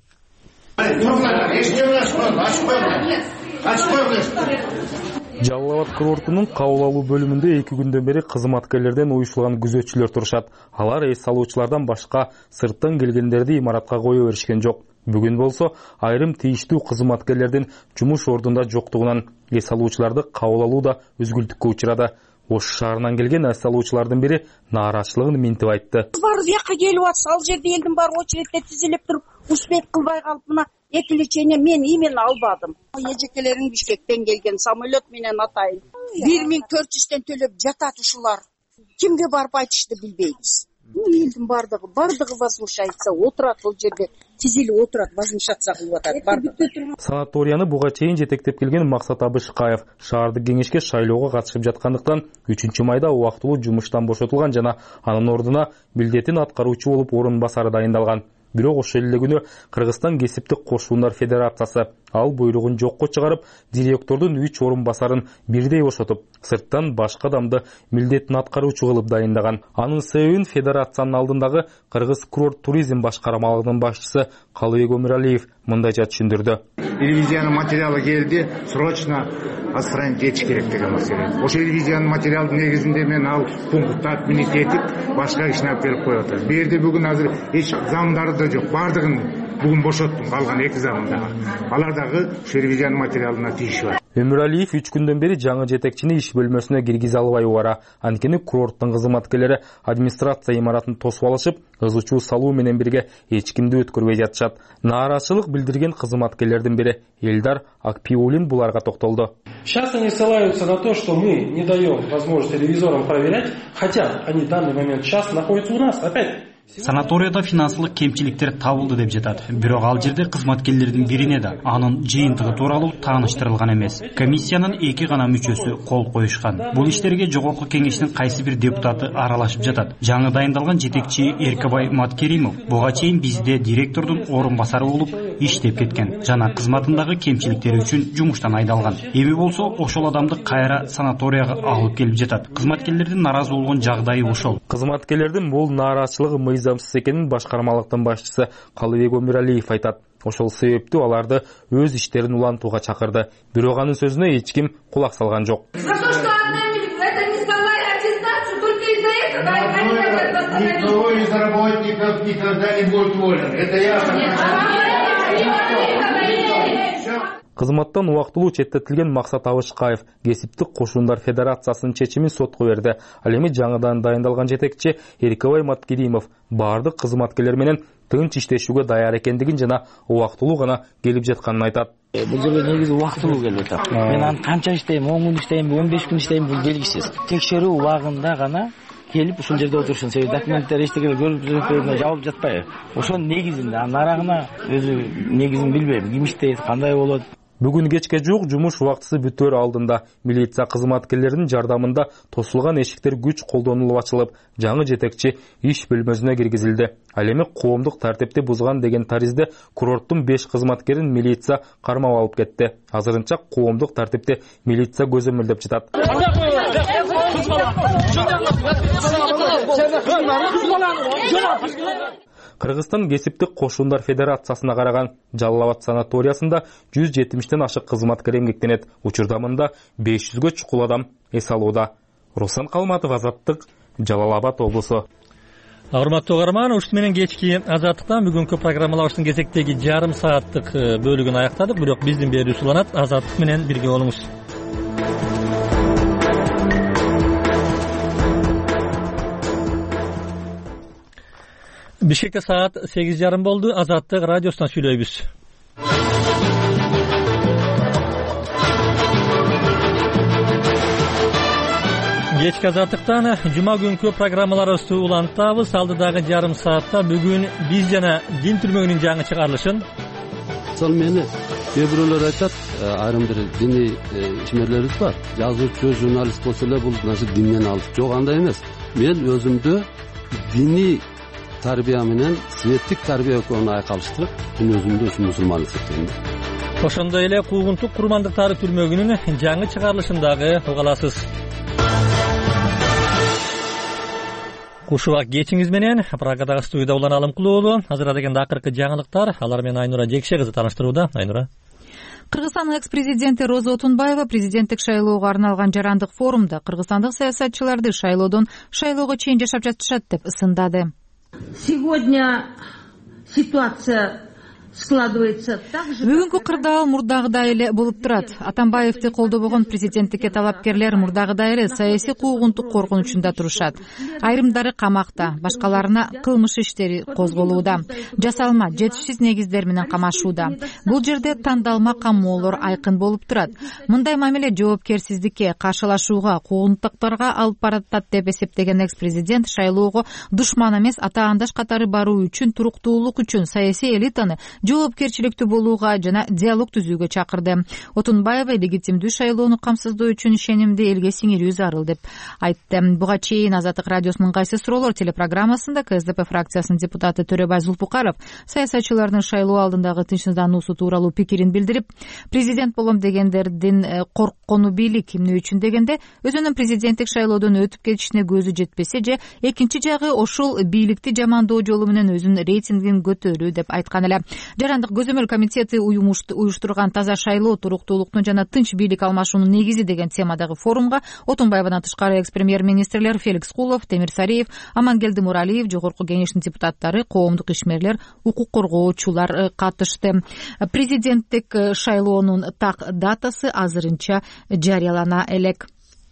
Speaker 4: Жалал Абад курортунун кабыл алуу бөлүмүндө 2 күндөн бери кызматкерлерден уюшулган күзөтчүлөр турушат. Алар эс алуучулардан башка сырттан келгендерди имаратка кое беришкен жок. Бүгүн болсо айрым тийиштүү кызматкерлердин жумуш ордунда жоктугунан эс алуучуларды кабыл алууда үзгүлтүккө учурады. Ош шаарынан келген эс алуучулардын бири нааразычылыгын минтип айтты.
Speaker 21: Баары бияка келип атса, ал жерде элдин баары очередте тизилип туруп, успех кылбай калып, мына эки лечение мен именно албадым. Эжекелерин Бишкектен келген самолет менен атайын. 1400тен төлөп жатат ушулар. Кимге барып айтышты билбейбиз. Элдин бардыгы возмущается, отурат ол жерде, тизилип отурат, возмущаться кылып атат.
Speaker 4: Санаторияны буга чейин жетектеп келген Максат Абышкаев шаардык кеңешке шайлоого катышып жаткандыктан 3-майда убактылуу жумуштан бошотулган жана анын ордуна милдетин аткаруучу болуп орун басары дайындалган. Бирок ошол эле күнү Кыргызстан кесиптик кошуундар федерациясы ал буйругун жокко чыгарып, директордун 3 орун басарын бирдей бошотуп, сырттан башка адамды милдетин аткаруучу кылып дайындаган. Анын себебин федерациянын алдындагы Кыргыз курорт туризм башкармалыгынын башчысы Калыбек Өмүралиев мындайча түшүндүрдү.
Speaker 22: Ревизиянын материалы келди, срочно отстранить этиш керек деген маселе. Ошол ревизиянын материалдын негизинде мен ал пунктты отменить этип, башка кишини алып келип коюп атат. Берди бүгүн азыр эч замдары да жок, бардыгын бүгүн бошоттум, калган 2 замдагы. Алар дагы ошол ревизиянын материалына тийишип атат.
Speaker 4: Өмүралиев 3 күндөн бери жаңы жетекчини иш бөлмөсүнө киргизе албай убара. Анткени курорттун кызматкерлери администрация имаратын тосуп алышып, ызычуу салуу менен бирге эч кимди өткөрбөй жатышат. Нааразычылык билдирген кызматкерлердин бири Элдар Акпиулин буларга токтолду.
Speaker 23: Сейчас они ссылаются на то, что мы не даем возможности ревизорам проверять, хотя они в данный момент сейчас находятся у нас. Опять
Speaker 24: Санаторияда финансылык кемчиликтер табылды деп жатат. Бирок ал жерде кызматкерлердин бирине да анын жыйынтыгы тууралуу тааныштырылган эмес. Комиссиянын 2 гана мүчөсү кол коюшкан. Бул иштерге жогорку кеңештин кайсы бир депутаты аралашып жатат. Жаңы дайындалган жетекчи Эркебай Маткеримов буга чейин бизде директордун орун басары болуп иштеп кеткен. Жана кызматындагы кемчиликтери үчүн жумуштан айдалган. Эми болсо ошол адамды кайра санаторияга алып келип жатат. Кызматкерлердин наразы болгон жагдайы ошол.
Speaker 4: Кызматкерлердин бул нааразычылыгы мыйзамсыз экенин башкармалыктын башчысы Калыбек Өмүралиев айтат. Ошол себептүү аларды өз иштерин улантууга чакырды. Бирок анын сөзүнө эч ким кулак салган жок.
Speaker 22: Никто из работников никогда не будет уволен. Это ясно.
Speaker 4: Кызматтан убактылуу четтетилген Максат Абышкаев кесиптик кошуундар федерациясынын чечимин сотко берди. Ал эми жаңыдан дайындалган жетекчи Эркебай Маткеримов бардык кызматкерлер менен тынч иштешүүгө даяр экендигин жана убактылуу гана келип жатканын айтат.
Speaker 25: Бул жерге негизи убактылуу келип атат. Мен аны канча иштейм, 10 күн иштейм, 15 күн иштейм, бул белгисиз. Текшерүү убагында гана келип ушул жерде отурушун. Себеби документтер эчтеке көрүп жабылып жатпайбы. Ошонун негизинде анын арагына өзү негизин билбейм. Ким иштейт, кандай болот.
Speaker 4: Бүгүн кечке жуук жумуш убактысы бүтөр алдында милиция кызматкерлеринин жардамында тосулган эшиктер күч колдонулуп ачылып, жаңы жетекчи иш бөлмөсүнө киргизилди. Ал эми коомдук тартипти бузган деген таризде курорттун 5 кызматкерин милиция кармап алып кетти. Азырынча коомдук тартипти милиция көзөмөлдөп жатат. Кыргызстан кесиптик кошундар федерациясына караган Жалал Абад санаториясында 170ден ашык кызматкер эмгектенет. Учурда мында 500гө чукул адам эс алууда. Руслан Калматов, Азаттык, Жалал Абад облусу.
Speaker 1: Урматтуу угарман, ушул менен кечки Азаттыктан бүгүнкү программаларыбыздын кезектеги жарым сааттык бөлүгүн аяктадык. Бирок биздин берүүчү уланат. Азаттык менен бирге болуңуз. Бишкекте саат 8:30 болду. Азаттык радиосунан сүйлөйбүз. Кечки Азаттыктан жума күнкү программаларыбызды улантабыз. Алдыдагы жарым саатта бүгүн биз жана дин түрмөгүнүн жаңы чыгарылышын.
Speaker 2: Сол мени кээ бирөөлөр айтат, айрым бир диний ишмерлерибиз бар. Жазуучу, журналист болсо эле бул нерсе динден алып. Жок, андай эмес. Мен өзүмдү диний тарбия менен светтик тарбия экөөнү айкалыштырып, мен өзүмдү ушу мусулман эсептейм.
Speaker 1: Ошондой эле куугунтук курмандыктары түрмөгүнүн жаңы чыгарылышындагы уга аласыз. Кушубак кечиңиз менен Прагадагы студияда Улан Алымкулуу. Азыр дегенде акыркы жаңылыктар. Алар менен Айнура Жекше кызы тааныштырууда. Айнура.
Speaker 3: Кыргызстандын экс-президенти Роза Отунбаева президенттик шайлоого арналган жарандык форумда кыргызстандык саясатчыларды шайлоого чейин жашап жатышат деп ысындады.
Speaker 5: Сегодня ситуация складывается так же.
Speaker 3: Бүгүнкү кырдаал мурдагыдай эле болуп турат. Атамбаевди колдобогон президенттикке талапкерлер мурдагыдай эле саясий куугунтук коркунучунда турушат. Айрымдары камакта, башкаларына кылмыш иштери козголууда. Жасалма, жетишсиз негиздер менен камашууда. Бул жерде тандалма камоолор айкын болуп турат. Мындай мамиле жоопкерсиздикке, каршылашууга, куугунтуктарга алып баратат деп эсептеген экс-президент шайлоого душман эмес, атаандаш катары баруу үчүн, туруктуулук үчүн саясий элитаны жоопкерчиликтүү болууга жана диалог түзүүгө чакырды. Отунбаева легитимдүү шайлоону камсыздоо үчүн ишенимди элге сиңирүү зарыл деп айтты. Буга чейин Азаттык радиосунун Кайсы суроолор телепрограммасында КСДП фракциясынын депутаты Төрөбай Зулпукаров саясатчылардын шайлоо алдындагы тынчсыздануусу тууралуу пикирин билдирип, президент болом дегендердин корккону бийлик, эмне үчүн дегенде өзүнүн президенттик шайлоодон өтүп кетишине көзү жетпесе же экинчи жагы ошол бийликти жамандоо жолу менен өзүнүн рейтингин көтөрүү деп айткан эле. Жарандык көзөмөл комитети уюштурган таза шайлоо, туруктуулуктун жана тынч бийлик алмашуунун негизи деген темадагы форумга Отунбаевадан тышкары экс-премьер-министрлер Феликс Кулов, Темир Сариев, Амангелди Муралиев, Жогорку Кеңештин депутаттары, коомдук ишмерлер, укук коргоочулар катышты. Президенттик шайлоонун так датасы азырынча жарыялана элек.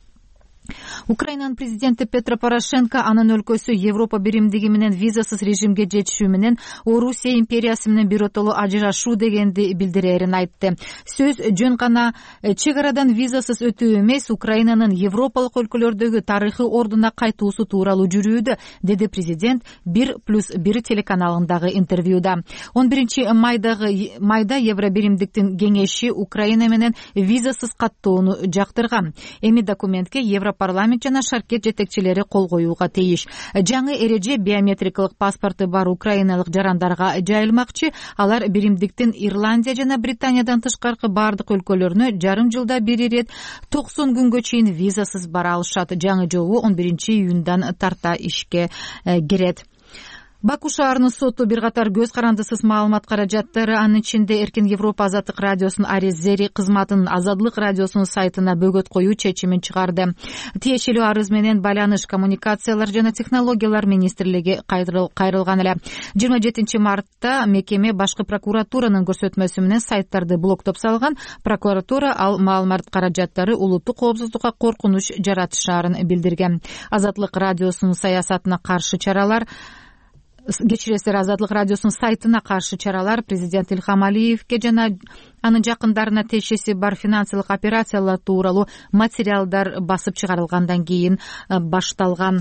Speaker 3: Украинанын президенти Петро Порошенко анын өлкөсү Европа биримдиги менен визасыз режимге жетишүү менен Орусия империясы менен биротоло ажырашуу дегенди билдирээрин айтты. Сөз жөн гана чек арадан визасыз өтүү эмес, Украинанын европалык өлкөлөрдөгү тарыхый ордуна кайтуусу тууралуу жүрүүдө, деди президент 1+1 телеканалындагы интервьюда. 11 майда Евро биримдиктин кеңеши Украина менен визасыз каттоону жактырган. Эми документке Парламент жана шаркет жетекчилери кол коюуга тийиш. Жаңы эреже биометрикалык паспорты бар украиналык жарандарга жайылмакчы. Алар биримдиктин Ирландия жана Британиядан тышкаркы бардык өлкөлөрүнө жарым жылда бир ирет 90 күнгө чейин визасыз бара алышат. Жаңы жобо 11 июндан тарта ишке кирет. Баку шаарынын соту бир катар көз карандысыз маалымат каражаттары, анын ичинде Эркин Европа Азаттык радиосунун Ареззери кызматынын Азаттык радиосунун сайтына бөгөт коюу чечимин чыгарды. Тиешелүү арыз менен Байланыш, коммуникациялар жана технологиялар министрлиги кайрылган эле. 27 мартта мекеме башкы прокуратуранын көрсөтмөсү менен сайттарды блоктоп салган. Прокуратура ал маалымат каражаттары улуттук коопсуздукка коркунуч жаратышаарын билдирген. Азаттык радиосунун саясатына каршы чаралар Азаттык радиосунун сайтына каршы чаралар президент Илхам Алиевке жана анын жакындарына тиешеси бар финансылык операциялар тууралуу материалдар басып чыгарылгандан кийин башталган.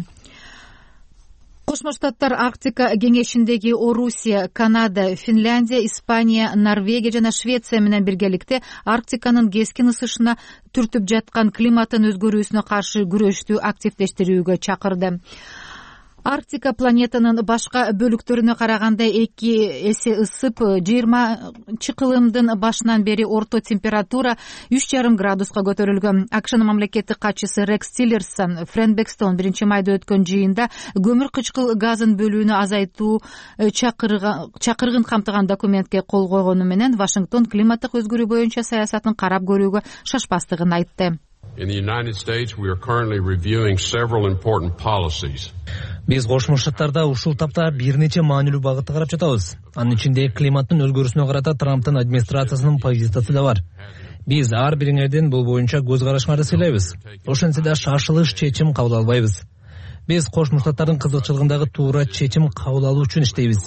Speaker 3: Кошмо Штаттар Арктика кеңешиндеги Орусия, Канада, Финляндия, Испания, Норвегия жана Швеция менен биргеликте Арктиканын кескин ысышына түртүп жаткан климаттын өзгөрүүсүнө каршы күрөштү активдештирүүгө чакырды. Арктика планетанын башка бөлүктөрүнө караганда 2 эсе ысып, 20 кылымдын башынан бери орто температура 3,5 градуска көтөрүлгөн. AQShnын мамлекеттик катчысы Рекс Тиллерсон Френбекстон 1 майда өткөн жыйында көмүр кычкыл газын бөлүүнү азайтуу чакыргын камтыган документке кол койгону менен Вашингтон климаттык өзгөрүү боюнча саясатын карап көрүүгө шашпастыгын айтты.
Speaker 6: In the United States, we are currently reviewing several important policies.
Speaker 16: Биз Кошмо Штаттарда ушул тапта бир нече маанилүү багытты карап жатабыз. Анын ичинде климаттын өзгөрүүсүнө карата Трамптын администрациясынын позициясы да бар. Биз ар бириңерден бул боюнча көз карашыңарды сыйлайбыз. Ошентсе да шашылыш чечим кабыл албайбыз. Биз Кошмо Штаттардын кызыкчылыгындагы туура чечим кабыл алуу үчүн иштейбиз.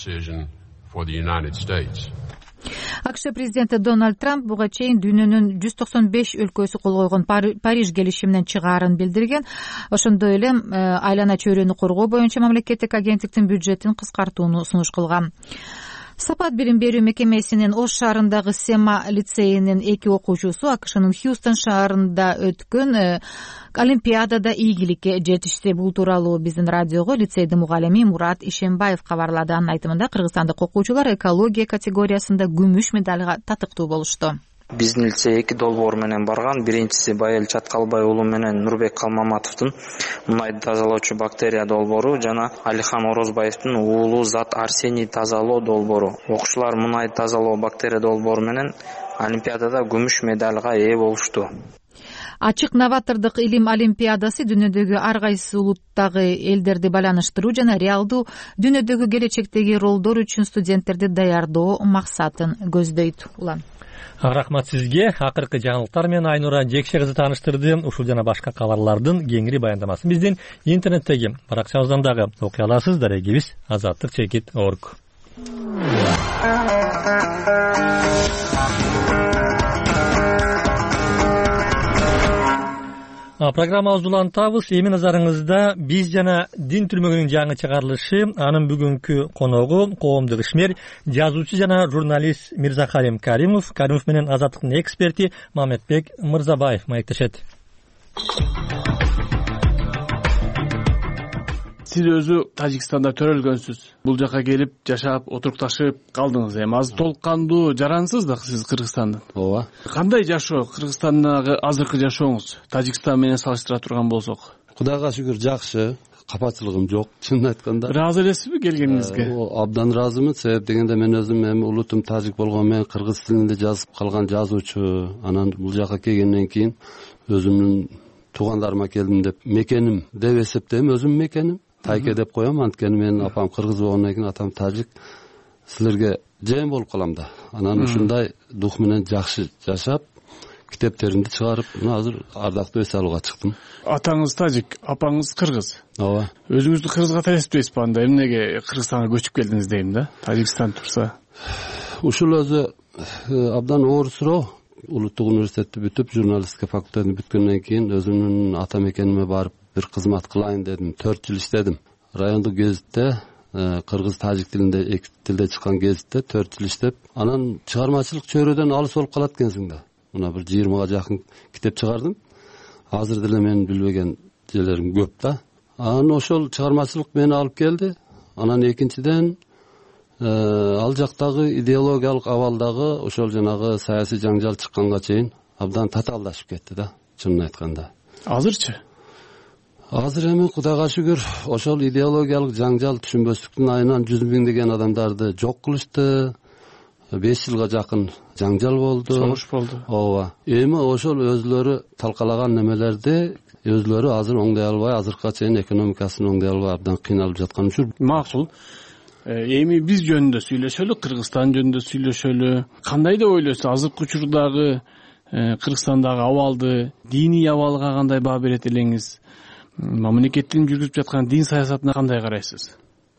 Speaker 3: AQSh президенти Дональд Трамп буга чейин дүйнөнүн 195 өлкөсү кол койгон Париж келишиминен чыгаарын билдирген. Ошондой эле айлана чөйрөнү коргоо боюнча мамлекеттик агенттиктин бюджетин кыскартууну сунуш кылган. Сапат билим берүү мекемесинин Ош шаарындагы Сема лицейинин 2 окуучусу AQShnын Хьюстон шаарында өткөн Олимпиадада ийгиликке жетишти. Бул тууралуу биздин радиого лицейдин мугалими Мурат Ишембаев кабарлады. Анын айтымында кыргызстандык окуучулар экология категориясында күмүш медалга татыктуу болушту.
Speaker 7: Биздин лицей 2 долбоор менен барган. Биринчиси Байел Чаткалбай уулу менен Нурбек Калмаматовдун мунайды тазалоочу бактерия долбоору жана Алихан Орозбаевдин уулу зат Арсений тазалоо долбоору. Окуучулар мунайды тазалоо бактерия долбоору менен Олимпиадада күмүш медалга ээ болушту.
Speaker 3: Ачык новатордук илим олимпиадасы дүйнөдөгү ар кайсы улуттагы элдерди байланыштыруу жана реалдуу дүйнөдөгү келечектеги ролдор үчүн студенттерди даярдоо максатын көздөйт. Улан.
Speaker 1: Рахмат сизге. Акыркы жаңылыктар менен Айнура Жекше кызы тааныштырды. Ушул жана башка кабарлардын кеңири баяндамасын биздин интернеттеги баракчабыздан дагы окуй аласыз. Дарегибиз azadlik.org. Программабыз улантабыз. Эми назарыңызда биз жана дин түрмөгүнүн жаңы чыгарылышы. Анын бүгүнкү коногу коомдук ишмер, жазуучу жана журналист Мирзахалим Каримов. Каримов менен Азаттыктын эксперти Мамедбек Мырзабаев маектешет.
Speaker 8: Сиз өзү Тажикстанда төрөлгөнсүз. Бул жака келип жашап, отурукташып калдыңыз. Эми азыр толук кандуу жарансыз да сиз Кыргызстандан.
Speaker 2: Ооба.
Speaker 8: Кандай жашоо Кыргызстандагы азыркы жашооңуз Тажикстан менен салыштыра турган болсок?
Speaker 2: Кудайга шүгүр жакшы, капачылыгым жок. Чынын айтканда.
Speaker 8: Ыраазы элесизби келгениңизге?
Speaker 2: Абдан ыраазымын. Себеп дегенде мен өзүм эми улутум тажик болгон менен кыргыз тилинде жазып калган жазуучу. Анан бул жака келгенден кийин өзүмдүн туугандарыма келдим деп мекеним деп эсептейм, өзүм мекеним. Тайке деп коем, анткени менин апам кыргыз болгондон кийин атам тажик. Силерге жем болуп калам да. Анан ушундай дух менен жакшы жашап, китептеримди чыгарып, азыр ардактуу эс алууга чыктым.
Speaker 8: Атаңыз тажик, апаңыз кыргыз.
Speaker 2: Ооба.
Speaker 8: Өзүңүздү кыргызга тареспейсизби анда? Эмнеге Кыргызстанга көчүп келдиңиз дейм да? Тажикстан турса.
Speaker 2: Ушул өзү абдан оор суроо. Улуттук университетти бүтүп, журналистика факультетин бүткөндөн кийин өзүмдүн ата мекениме барып бир кызмат кылайын дедим. 4 жыл иштедим. Райондук гезитте, кыргыз тажик тилинде, эки тилде чыккан гезитте 4 жыл иштеп, анан чыгармачылык чөйрөдөн алыс болуп калат экенсиң да. Мына бир 20га жакын китеп чыгардым. Азыр деле менин билбеген жерлерим көп да. Анан ошол чыгармачылык мени алып келди. Анан экинчиден ал жактагы идеологиялык абалдагы ошол жанагы саясий жаңжал чыкканга чейин абдан татаалдашып кетти да, чынын айтканда.
Speaker 8: Азырчы?
Speaker 2: Азыр эми Кудайга шүгүр ошол идеологиялык жаңжал түшүнбөстүктүн айынан 100 миңдеген адамдарды жок кылышты. 5 жылга жакын жаңжал болду.
Speaker 8: Согуш болду.
Speaker 2: Ооба. Эми ошол өзлөрү талкалаган немелерди өзлөрү азыр оңдой албай, азыркыга чейин экономикасын оңдой албай абдан кыйналып жаткан үчүн.
Speaker 8: Макул. Эми биз жөнүндө сүйлөшөлү, Кыргызстан жөнүндө сүйлөшөлү. Кандай деп ойлойсуз азыркы учурдагы Кыргызстандагы абалды, диний абалга кандай баа берет элеңиз? Мамлекеттин жүргүзүп жаткан дин саясатына кандай карайсыз?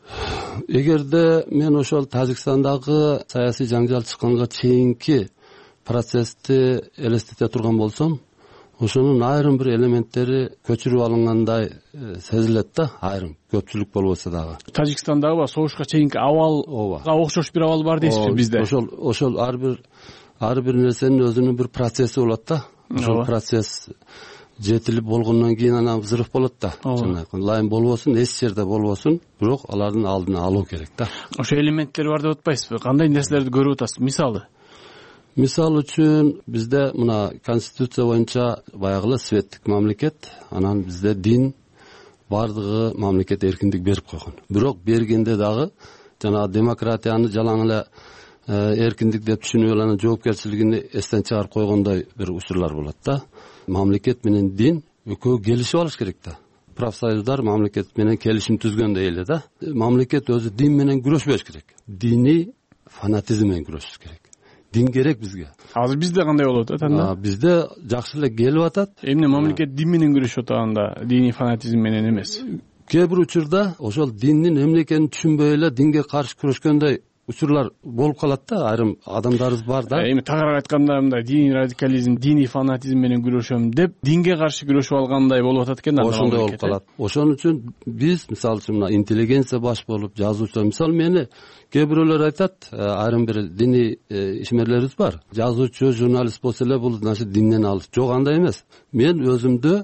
Speaker 2: Эгерде мен ошол Тажикстандагы саясий жаңжал чыкканга чейинки процессти элестете турган болсом, ошонун айрым бир элементтери көчүрүп алынгандай сезилет да, айрым көпчүлүк болбосо дагы.
Speaker 8: Тажикстандагы согушка чейинки абалга окшош бир абал бар дейсизби бизде?
Speaker 2: Ошол ар бир нерсенин өзүнүн бир процесси болот да. Ошол процесс жетилип болгондон кийин анан взрыв болот да. Лайым болбосун, эч жерде болбосун, бирок алардын алдын алуу керек да.
Speaker 8: Ошо элементтер бар деп атпайсызбы? Кандай нерселерди көрүп атасыз?
Speaker 2: Мисал үчүн бизде мына конституция боюнча баягы светтик мамлекет, анан бизде дин бардыгы мамлекет эркиндик берип койгон. Бирок бергенде дагы жанагы демократияны жалаң эле эркиндик деп түшүнүп анан жоопкерчилигин эстен чыгарып койгондой бир учурлар болот да. Мамлекет менен дин экөө келишип алыш керек да. Профсоюздар мамлекет менен келишим түзгөндөй эле да. Мамлекет өзү дин менен күрөшпөш керек. Дини фанатизм менен күрөшүш керек. Дин керек бизге.
Speaker 8: Азыр бизде кандай болуп атат анда?
Speaker 2: Бизде жакшы эле келип атат.
Speaker 8: Эмне мамлекет дин менен күрөшүп атганда, дини фанатизм менен эмес?
Speaker 2: Кээ бир учурда ошол диндин эмне экенин түшүнбөй эле динге каршы күрөшкөндөй учурлар болуп калат да. Айрым адамдарыбыз бар да.
Speaker 8: Эми тагыраак айтканда мындай дини радикализм, дини фанатизм менен күрөшөм деп динге каршы күрөшүп алгандай болуп атат экен да.
Speaker 2: Ошондой болуп калат. Ошон үчүн биз мисалы үчүн мына интеллигенция баш болуп жазуучу, мисалы мени кээ бирөөлөр айтат, айрым бир дини ишмерлерибиз бар. Жазуучу, журналист болсо эле бул значит динден алыс. Жок, андай эмес. Мен өзүмдү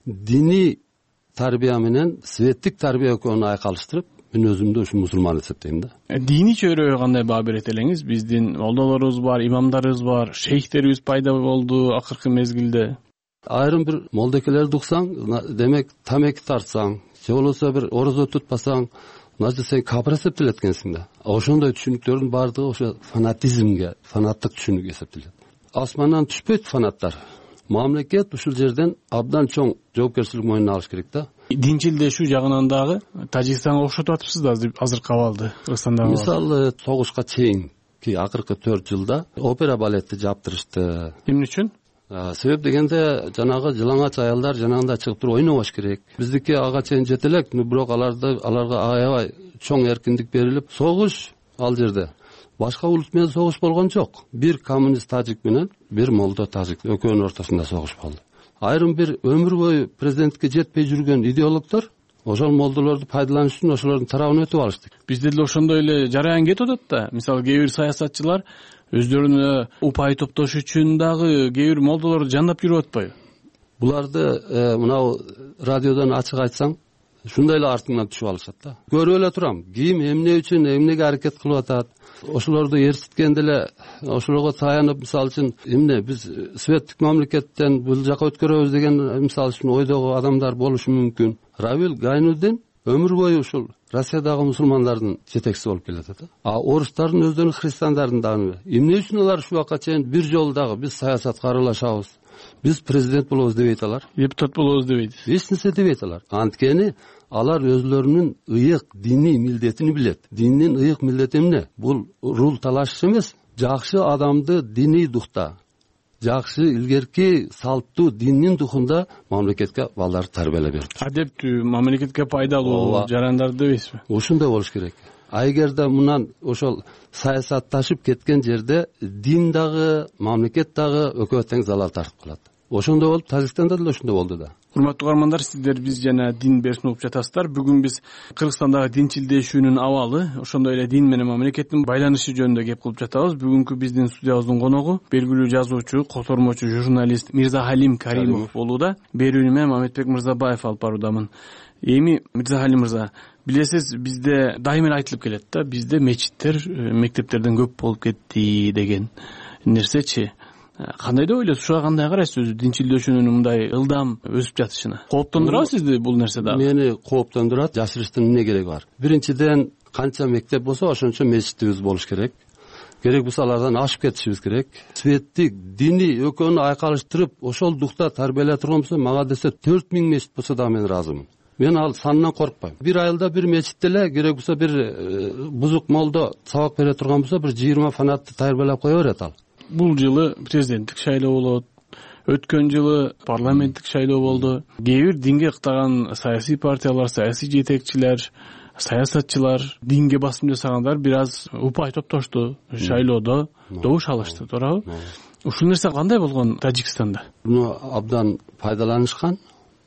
Speaker 2: дини тарбия менен светтик тарбия экөөнү айкалыштырып, мен өзүмдү ушу мусулман эсептейм да.
Speaker 8: Дини чөйрөгө кандай баа берет элеңиз? Биздин молдолорубуз бар, имамдарыбыз бар, шейхтерибиз пайда болду акыркы мезгилде.
Speaker 2: Айрым бир молдекелерди уксаң, демек тамеки тартсаң, же болбосо бир орозо тутпасаң, значит сен капыр эсептелет экенсиң да. Ошондой түшүнүктөрдүн баардыгы ошо фанатизмге, фанаттык түшүнүк эсептелет. Асмандан түшпөйт фанаттар. Мамлекет ушул жерден абдан чоң жоопкерчилик мойнуна алыш керек да.
Speaker 8: Динчилдешүү жагынан дагы Тажикстанга окшотуп атыпсыз да азыркы абалды, Кыргызстандагы.
Speaker 2: Мисалы согушка чейинки акыркы 4 жылда опера балетти жаптырышты.
Speaker 8: Эмне үчүн?
Speaker 2: Себеп дегенде жанагы жылаңач аялдар жанагында чыгып туруп ойнобош керек. Биздики ага чейин жете элек, бирок аларга аябай чоң эркиндик берилип, согуш ал жерде башка улут менен согуш болгон жок. Бир коммунист тажик менен бир молдо тажик экөөнүн ортосунда согуш болду. Айрым бир өмүр бою президентке жетпей жүргөн идеологдор ошол молдолорду пайдаланыш үчүн ошолордун тарабына өтүп алышты.
Speaker 8: Бизде деле ошондой эле жараян кетип атат да. Мисалы кээ бир саясатчылар өздөрүнө упай топтош үчүн дагы кээ бир молдолорду жандап жүрүп атпайбы?
Speaker 2: Буларды мынау радиодон ачык айтсаң, ушундай эле артыңан түшүп алышат да. Көрүп эле турам, ким эмне үчүн эмнеге аракет кылып атат. Ошолорду ээрчиткенде эле ошолорго таянып, мисалы үчүн эмне биз светтик мамлекеттен бул жака өткөрөбүз деген мисалы үчүн ойдогу адамдар болушу мүмкүн. Равил Гайнуддин өмүр бою ушул Россиядагы мусулмандардын жетекчиси болуп келатат. Орустардын өздөрүнүн христиандардын дагы эмне үчүн алар ушул убакка чейин бир жолу дагы биз саясатка аралашабыз, биз президент болобуз дебейт алар.
Speaker 8: Депутат болобуз дебейт.
Speaker 2: Эч нерсе дебейт алар. Анткени алар өзлөрүнүн ыйык диний милдетин билет. Диндин ыйык милдети эмне? Бул рул талашыш эмес. Жакшы адамды диний духта, жакшы илгерки салттуу диндин духунда мамлекетке балдарды тарбиялап берип.
Speaker 8: Адептүү, мамлекетке пайдалуу жарандар дебейсизби?
Speaker 2: Ушундай болуш керек. Эгерде мындан ошол саясатташып кеткен жерде дин дагы, мамлекет дагы экөө тең залал тартып калат. Ошондой болуп, Тажикстанда деле ошондой болду да.
Speaker 8: Урматтуу угармандар, сиздер биз жана дин берсин угуп жатасыздар. Бүгүн биз Кыргызстандагы динчилдешүүнүн абалы, ошондой эле дин менен мамлекеттин байланышы жөнүндө кеп кылып жатабыз. Бүгүнкү биздин студиябыздын коногу белгилүү жазуучу, котормочу, журналист Мирзахалим Каримов болууда. Берүүнү мен Мамедбек Мырзабаев алып баруудамын. Эми Мирзахалим мырза, билесиз, бизде дайыма айтылып келет да, бизде мечиттер мектептерден көп болуп кетти деген нерсечи. Кандай деп ойлойсуз? Ушуга кандай карайсыз? Өзү динчилдешүүнүн мындай ылдам өсүп жатышына кооптондурабы сизди бул нерсе дагы?
Speaker 2: Мени кооптондурат. Жашырыштын эмне кереги бар? Биринчиден, канча мектеп болсо ошончо мечитибиз болуш керек. Керек болсо алардан ашып кетишибиз керек. Светтик, диний экөөнү айкалыштырып, ошол духта тарбиялай турган болсо, мага десе 4000 мечит болсо да мен ыраазымын. Мен ал санынан коркпойм. Бир айылда бир мечитте эле керек болсо бир бузук молдо сабак бере турган болсо, бир 20 фанатты тарбиялап кое берет ал.
Speaker 8: Бул жылы президенттик шайлоо болот. Өткөн жылы парламенттик шайлоо болду. Кээ бир динге ыктаган саясий партиялар, саясий жетекчилер, саясатчылар, динге басым жасагандар бир аз упай топтошту шайлоодо, добуш алышты, туурабы? Ушул нерсе кандай болгон Тажикстанда?
Speaker 2: Муну абдан пайдаланышкан.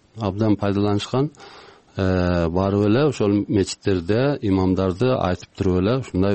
Speaker 2: Барып эле ошол мечиттерде имамдарды айтып туруп эле ушундай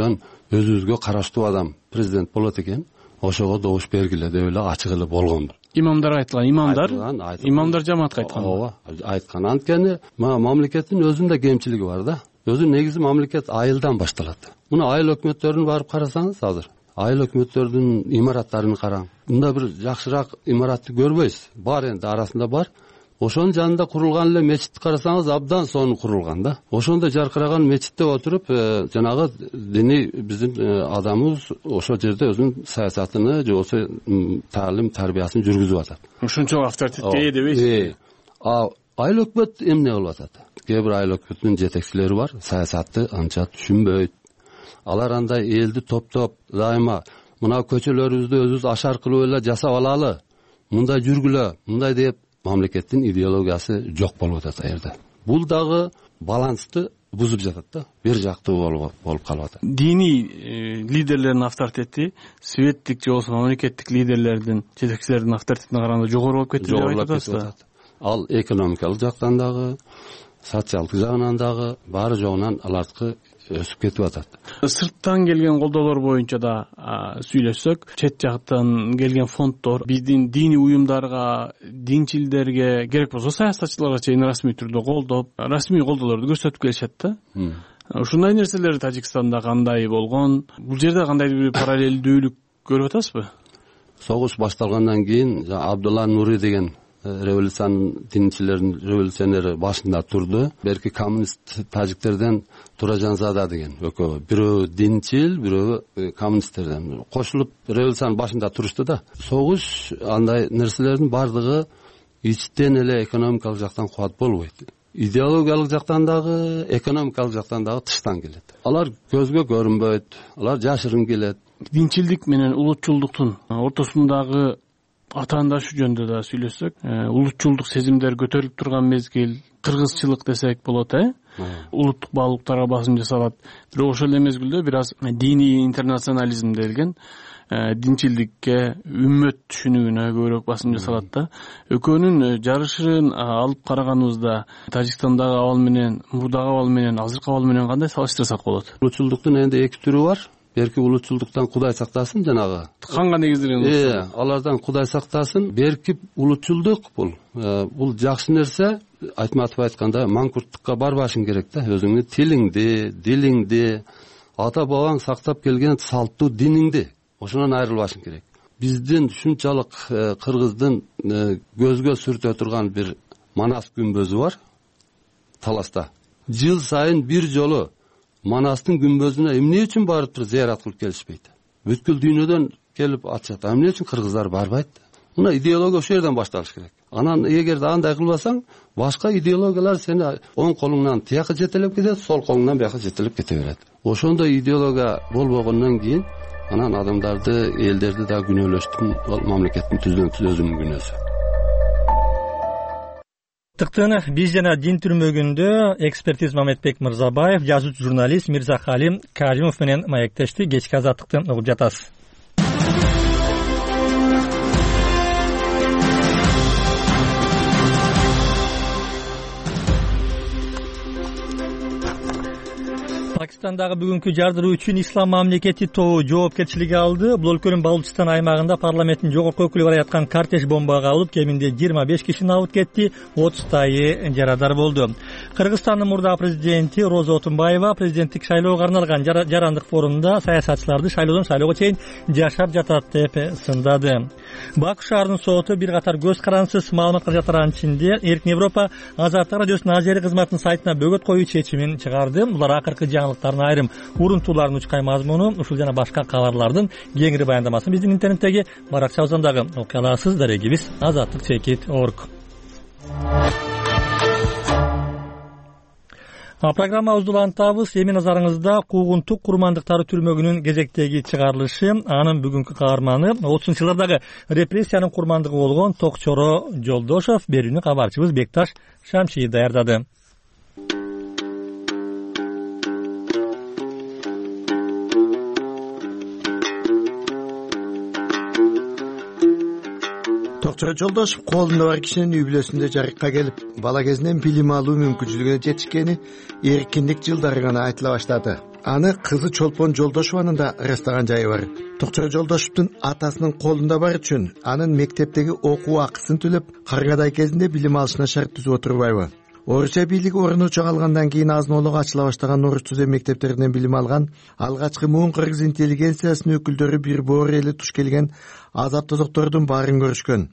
Speaker 2: өзүбүзгө караштуу адам президент болот экен, ошого добуш бергиле деп эле ачык эле болгон.
Speaker 8: имамдар айтылган, имамдар жамаатка айткан.
Speaker 2: Ооба, айткан. Анткени мамлекеттин өзүндө кемчилиги бар да. Өзү негизи мамлекет айылдан башталат. Мына айыл өкмөттөрүн барып карасаңыз азыр, айыл өкмөттөрдүн имараттарын караң. Мында бир жакшыраак имаратты көрбөйсүз. Бар энди арасында бар. Ошонун жанында курулган эле мечитти карасаңыз абдан сонун курулган да. Ошондой жаркыраган мечитте отуруп, жанагы диний биздин адамыбыз ошол жерде өзүнүн саясатыны же болбосо таалим тарбиясын жүргүзүп атат.
Speaker 8: Ушунчалык авторитетке ээ дебейсиз.
Speaker 2: Айыл өкмөт эмне кылып атат? Кээ бир айыл өкмөттүн жетекчилери бар, саясатты анча түшүнбөйт. Алар андай элди топтоп, дайыма мына көчөлөрүбүздү өзүбүз ашар кылып эле жасап алалы, мындай жүргүлө, мындай деп мамлекеттин идеологиясы жок болуп атат аерде. Бул дагы балансты бузуп жатат да, бир жактуу болуп калып атат.
Speaker 8: Диний лидерлердин авторитети светтик же болбосо мамлекеттик лидерлердин, жетекчилердин авторитетине караганда жогору болуп кетти деп айтып атасыз.
Speaker 2: Ал экономикалык жактан дагы, социалдык жагынан дагы баары жогунан алардыкы өсүп кетип атат.
Speaker 8: Сырттан келген колдоолор боюнча да сүйлөшсөк, чет жактан келген фонддор биздин диний уюмдарга, динчилдерге, керек болсо саясатчыларга чейин расмий түрдө колдоп, расмий колдоолорду көрсөтүп келишет да. Ушундай нерселер Тажикстанда кандай болгон? Бул жерде кандайдыр бир параллелдүүлүк көрүп атасызбы?
Speaker 2: Согуш башталгандан кийин Абдулла Нури деген динчилердин революционери башында турду. Берки коммунист тажиктерден Туражанзада деген экөө, бирөө динчил, бирөө коммунисттерден кошулуп революциянын башында турушту да. Согуш андай нерселердин бардыгы ичтен эле экономикалык жактан кубат болбойт. Идеологиялык жактан дагы, экономикалык жактан дагы тыштан келет. Алар көзгө көрүнбөйт, алар жашырын келет.
Speaker 8: Динчилдик менен улутчулдуктун ортосундагы атаандашы жөнүндө да сүйлөшсөк, улутчулдук сезимдер көтөрүлүп турган мезгил, кыргызчылык десек болот, улуттук баалуулуктарга басым жасалат. Бирок ошол эле мезгилде бир аз диний интернационализм делген динчилдикке, үммөт түшүнүгүнө көбүрөөк басым жасалат да. Экөөнүн жарышын алып караганыбызда Тажикстандагы абал менен, мурдагы абал менен, азыркы абал менен кандай салыштырсак болот?
Speaker 2: Улутчулдуктун энди эки түрү бар. Берки улутчулдуктан Кудай сактасын, жанагы
Speaker 8: канга негизделген.
Speaker 2: Алардан Кудай сактасын. Берки улутчулдук бул жакшы нерсе. Айтматов айткандай, маңкурттукка барбашың керек да. Өзүңдүн тилиңди, дилиңди, ата бабаң сактап келген салттуу диниңди, ошонон айрылбашың керек. Биздин ушунчалык кыргыздын көзгө сүртө турган бир Манас күмбөзү бар Таласта. Жыл сайын бир жолу Манастын күмбөзүнө эмне үчүн барып туруп зыярат кылып келишпейт? Бүткүл дүйнөдөн келип атышат. Эмне үчүн кыргыздар барбайт? Мына идеология ошол жерден башталыш керек. Анан эгерде андай кылбасаң, башка идеологиялар сени оң колуңнан тияка жетелеп кетет, сол колуңнан бияка жетелеп кете берет. Ошондой идеология болбогондон кийин анан адамдарды, элдерди да күнөөлөштүм, мамлекеттин түзүүнүн күнөөсү.
Speaker 1: Тыктыны биз жана дин түрмөгүндө экспертиз Мамедбек Мырзабаев, жазуучу журналист Мирза Халим Кажимов менен маектешти. Кечки азаттыкты угуп жатасыз. Пакистандагы бүгүнкү жардыруу үчүн ислам мамлекети тобу жоопкерчилиги алды. Бул өлкөнүн Балучистан аймагында парламенттин жогорку өкүлү бараткан кортеж бомбага алып, кеминде 25 кишини алып кетти, 30 жарадар болду. Кыргызстандын мурдагы президенти Роза Отунбаева президенттик шайлоого арналган жарандык форумда саясатчыларды шайлоодон шайлоого чейин жашап жатат деп сындады. Баку шаарынын соту бир катар көз карансыз маалымат каражаттардын ичинде Эркин Европа Азаттык радиосунун Азери кызматынын сайтына бөгөт коюу чечимин чыгарды. Булар акыркы жаңылыктардын айрым урунтууларын учкай мазмуну, ушул жана башка кабарлардын кеңири баяндамасын биздин интернеттеги баракчабыздан дагы окуй аласыз. Дарегибиз azatlik.org. Программабызды улантабыз. Эми назарыңызда куугунтук курмандыктары түрмөгүнүн кезектеги чыгарылышы. Анын бүгүнкү каарманы 30-жылдардагы репрессиянын курмандыгы болгон Токчоро Жолдошов. Берүүнү кабарчыбыз Бекташ Шамшиев даярдады.
Speaker 9: Токчор Жолдошев колунда бар кишинин үй бүлөсүндө жарыкка келип, бала кезинен билим алуу мүмкүнчүлүгүнө жетишкени эркиндик жылдары гана айтыла баштады. Аны кызы Чолпон Жолдошеванын да ырастаган жайы бар. Токчор Жолдошевдун атасынын колунда бар үчүн анын мектептеги окуу акысын төлөп, каргадай кезинде билим алышына шарт түзүп отурбайбы? Орусия бийлиги орун чоңалгандан кийин азын-олук ачыла баштаган орус түзем мектептеринен билим алган алгачкы муун кыргыз интеллигенциясынын өкүлдөрү бир боор эли туш келген азап тозоктордун баарын көрүшкөн.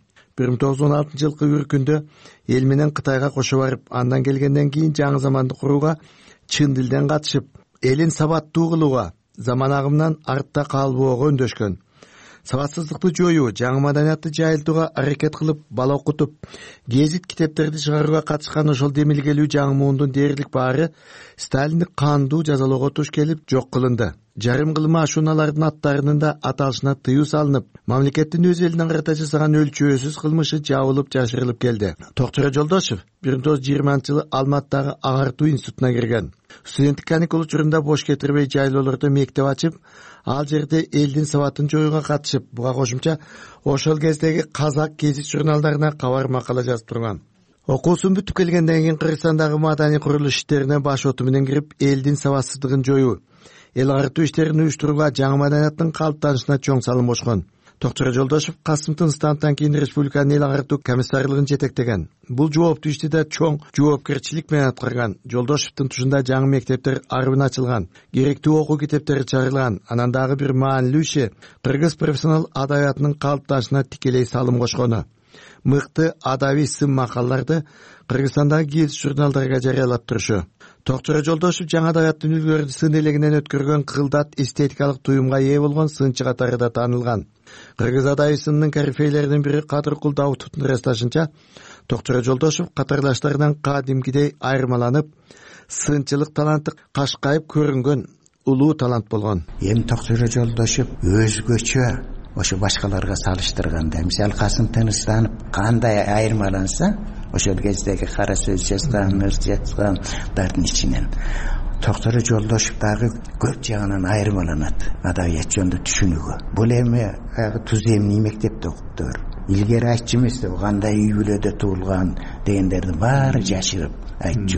Speaker 9: 1916 жылкы үркүндө эл менен Кытайга кошо барып, андан келгенден кийин жаңы заманды курууга чын дилден катышып, элин сабаттуу кылууга, заман агымынан артта калбоого үндөшкөн. Сабатсыздыкты жоюу, жаңы маданиятты жайылтууга аракет кылып, бала окутуп, гезит китептерди чыгарууга катышкан ошол демилгелүү жаңы муундун дээрлик баары Сталинди кандуу жазалоого туш келип жок кылынды. Жарым кылма ашуналардын аттарынын да аталышына тыюу салынып, мамлекеттин өз элине карата жасаган өлчөөсүз кылмышы жабылып жашырылып келди. Токчор Жолдошев 1920-жылы Алматыдагы агартуу институтуна кирген. Студенттик каникул учурунда бош кетирбей жайлоолордо мектеп ачып, ал жерде элдин сабатын жоюуга катышып, буга кошумча ошол кездеги казак гезит журналдарына кабар макала жазып турган. Окуусун бүтүп келгенден кийин Кыргызстандагы маданий курулуш иштерине баш оту менен кирип, элдин сабатсыздыгын жоюу, эл агартуу иштерин уюштурууга, жаңы маданияттын калыптанышына чоң салым кошкон. Токчор Жолдошев Касым Тыныстантан кийин республиканын эл агартуу комиссарлыгын жетектеген. Бул жооптуу ишти да чоң жоопкерчилик менен аткарган. Жолдошевдун тушунда жаңы мектептер арбын ачылган, керектүү окуу китептери чыгарылган. Анан дагы бир маанилүү иши кыргыз профессионал адабиятынын калыптанышына тикелей салым кошкону. Мыкты адабий сын макалларды Кыргызстандагы гезит журналдарга жарыялап турушу. Токчор Жолдошев жаңы адабияттын үлгүлөрүн сын элегинен өткөргөн кылдат эстетикалык туюмга ээ болгон сынчы катары да таанылган. Кыргыз адабий сынынын корифейлеринин бири Кадыркул Даутовдун ырасташынча, Токчор Жолдошев катарлаштарынан кадимкидей айырмаланып, сынчылык таланты кашкайып көрүнгөн улуу талант болгон.
Speaker 10: Эми Токчор Жолдошев өзгөчө ошо башкаларга салыштырганда, мисалы Касым Тыныстанов кандай айырмаланса, ошол кездеги кара сөз жазган, ыр жазгандардын ичинен Токчор Жолдошев дагы көп жагынан айырмаланат адабият жөнүндө түшүнүгү. Бул эми туз эмний мектепте окуптур. Илгери айтчу эмес, кандай үй бүлөдө туулган дегендердин баары жашырып айтчу.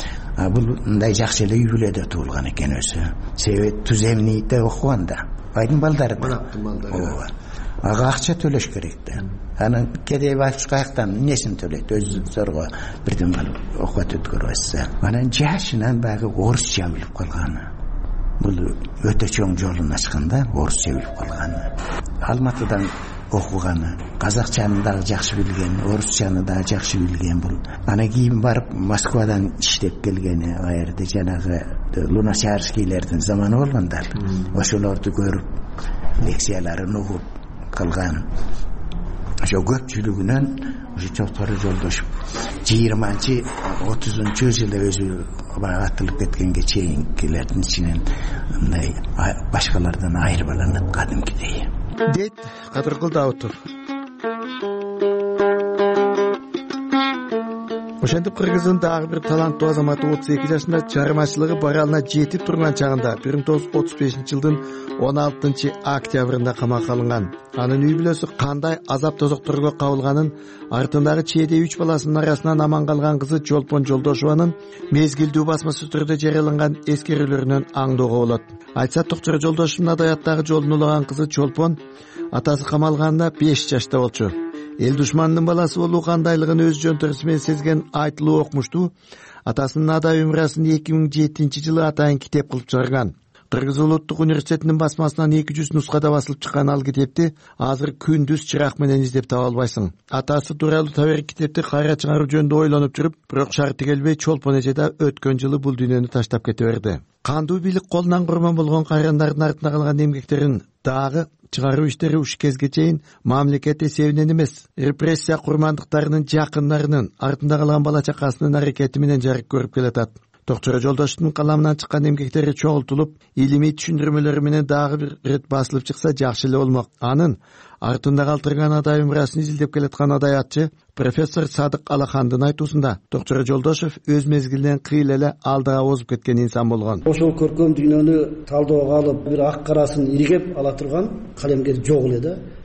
Speaker 10: Бул мындай жакшы эле үй бүлөдө туулган экен өзү. Себеби туз эмнийде окуганда байдын балдары да. Ага акча төлөш керек да. Анан кедей баш каяктан несин төлөйт? Өзү зорго бирден окуп өткөрөбүз. Анан жашынан багы орусча билип калган. Бул өтө чоң жолун ачкан да, орусча билип калган. Алматыдан окуганы, казакчаны дагы жакшы билген, орусчаны дагы жакшы билген бул. Анан кийин барып Москвадан иштеп келгени, аерде жанагы Луначарскийлердин заманы болгондар. Ошолорду көрүп, лекцияларын угуп калган. Ошо көпчүлүгүнөн ошо Токчор Жолдошев 20-30 жылы өзү атылып кеткенге чейинкилердин ичинен мындай башкалардан айырмаланат кадимкидей.
Speaker 9: Дейт Кадыркул Даутов. Ошентип Кыргыздын дагы бир таланттуу азаматы 32 жашында чыгармачылыгы баралына жетип турган чагында 1935-жылдын 16 октябрында камакка алынган. Анын үй бүлөсү кандай азап тозокторго кабылганын, артындагы чейде 3 баласынын арасынан аман калган кызы Чолпон Жолдошеванын мезгилдүү басмасы түрдө жарыяланган эскерүүлөрүнөн аңдоого болот. Айтса, Токчор Жолдошевдун адабияттагы жолун улаган кызы Чолпон атасы камалганында 5 жашта болчу. Эл душманынын баласы болуу кандайлыгын өз жөнтөрүсү менен сезген айтылуу окумуштуу атасынын адабий мурасын 2007-жылы атайын китеп кылып чыгарган. Кыргыз улуттук университетинин басмасынан 200 нускада басылып чыккан ал китепти азыр күндүз чырак менен издеп таба албайсың. Атасы тууралуу табек китепти кайра чыгаруу жөнүндө ойлонуп жүрүп, бирок шарты келбей Чолпон эже да өткөн жылы бул дүйнөнү таштап кете берди. Кандуу бийлик колунан курман болгон кайрандардын артында калган эмгектерин дагы чыгаруу иштери уш кезге чейин мамлекет эсебинен эмес, репрессия курмандыктарынын жакындарынын артында калган бала чакасынын аракети менен жарык көрүп келатат. Токчор Жолдошевдун каламынан чыккан эмгектери чогултулуп, илимий түшүндүрмөлөрү менен дагы бир рет басылып чыкса жакшы эле болмок. Анын артында калтырган адабий мурасын изилдеп келаткан адабиятчы профессор Садык Алахандын айтуусунда Токчор Жолдошев өз мезгилинен кыйыл эле алдыга озуп кеткен инсан болгон.
Speaker 11: Ошол көркөм дүйнөнү талдоого алып, бир ак карасын иргеп ала турган калемгер жок эле да.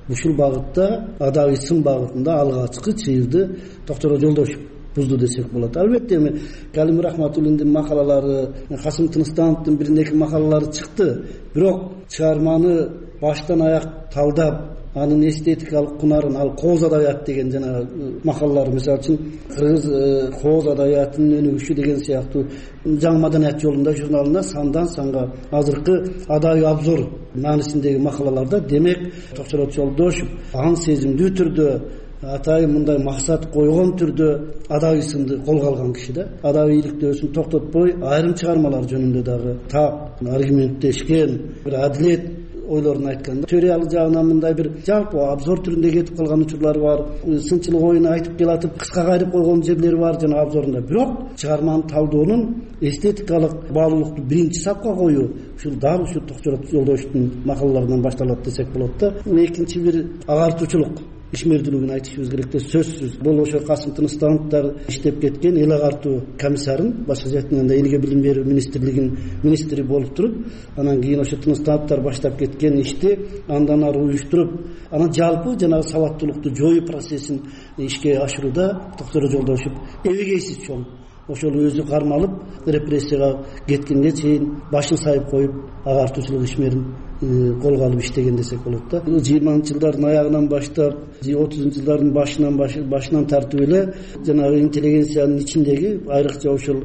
Speaker 11: ушул багытта адаий сын багытында алгачкы чыйырды доктор Жолдошев бузду десек болот. Албетте эми Калим Рахматуллиндин макалалары, Касым Тыныстановдун бир-эки макалалары чыкты. Бирок чыгарманы баштан аяк талдап, анын эстетикалык кунарын, ал кооз адабият деген жана макалалар, мисалы үчүн кыргыз кооз адабиятынын өнүгүшү деген сыяктуу жаңы маданият жолунда журналында сандан санга азыркы адабий обзор маанисиндеги макалаларда демек доктор Жолдошев ан сезимдүү түрдө атайын мындай максат койгон түрдө адабий сынды колго алган киши да. Адабийликтөөсүн токтотпой айрым чыгармалар жөнүндө дагы так аргументтешкен, бир адилет ойлорун айткан. Теориялык жагынан мындай бир жалпы обзор түрүндө кетип калган учурлар бар. Сынчылык оюн айтып келатып кыска кайрып койгон жерлери бар жана обзорунда. Бирок чыгарманы талдоонун эстетикалык баалуулукту биринчи сапка коюу ушул дагы ушу доктор Жолдошевдун макалаларынан башталат десек болот да. Экинчи бир агартуучулук ишмердүүлүгүн айтышыбыз керек да, сөзсүз. Бул ошо Касым Тыныстановдор иштеп кеткен эл агартуу комиссарын, башка жактан элге билим берүү министрлигинин министри болуп туруп, анан кийин ошо Тыныстановдор баштап кеткен ишти андан ары уюштуруп, анан жалпы жанагы сабаттуулукту жоюу процессин ишке ашырууда доктор Жолдошев эбегейсиз чоң. Ошол өзү кармалып, репрессияга кеткенге чейин башын сайып коюп, агартуучулук ишмерин колго алып иштеген десек болот да. 20-ж жылдардын аягынан баштап 30-ж жылдардын башынан тартып эле жанагы интеллигенциянын ичиндеги айрыкча ошол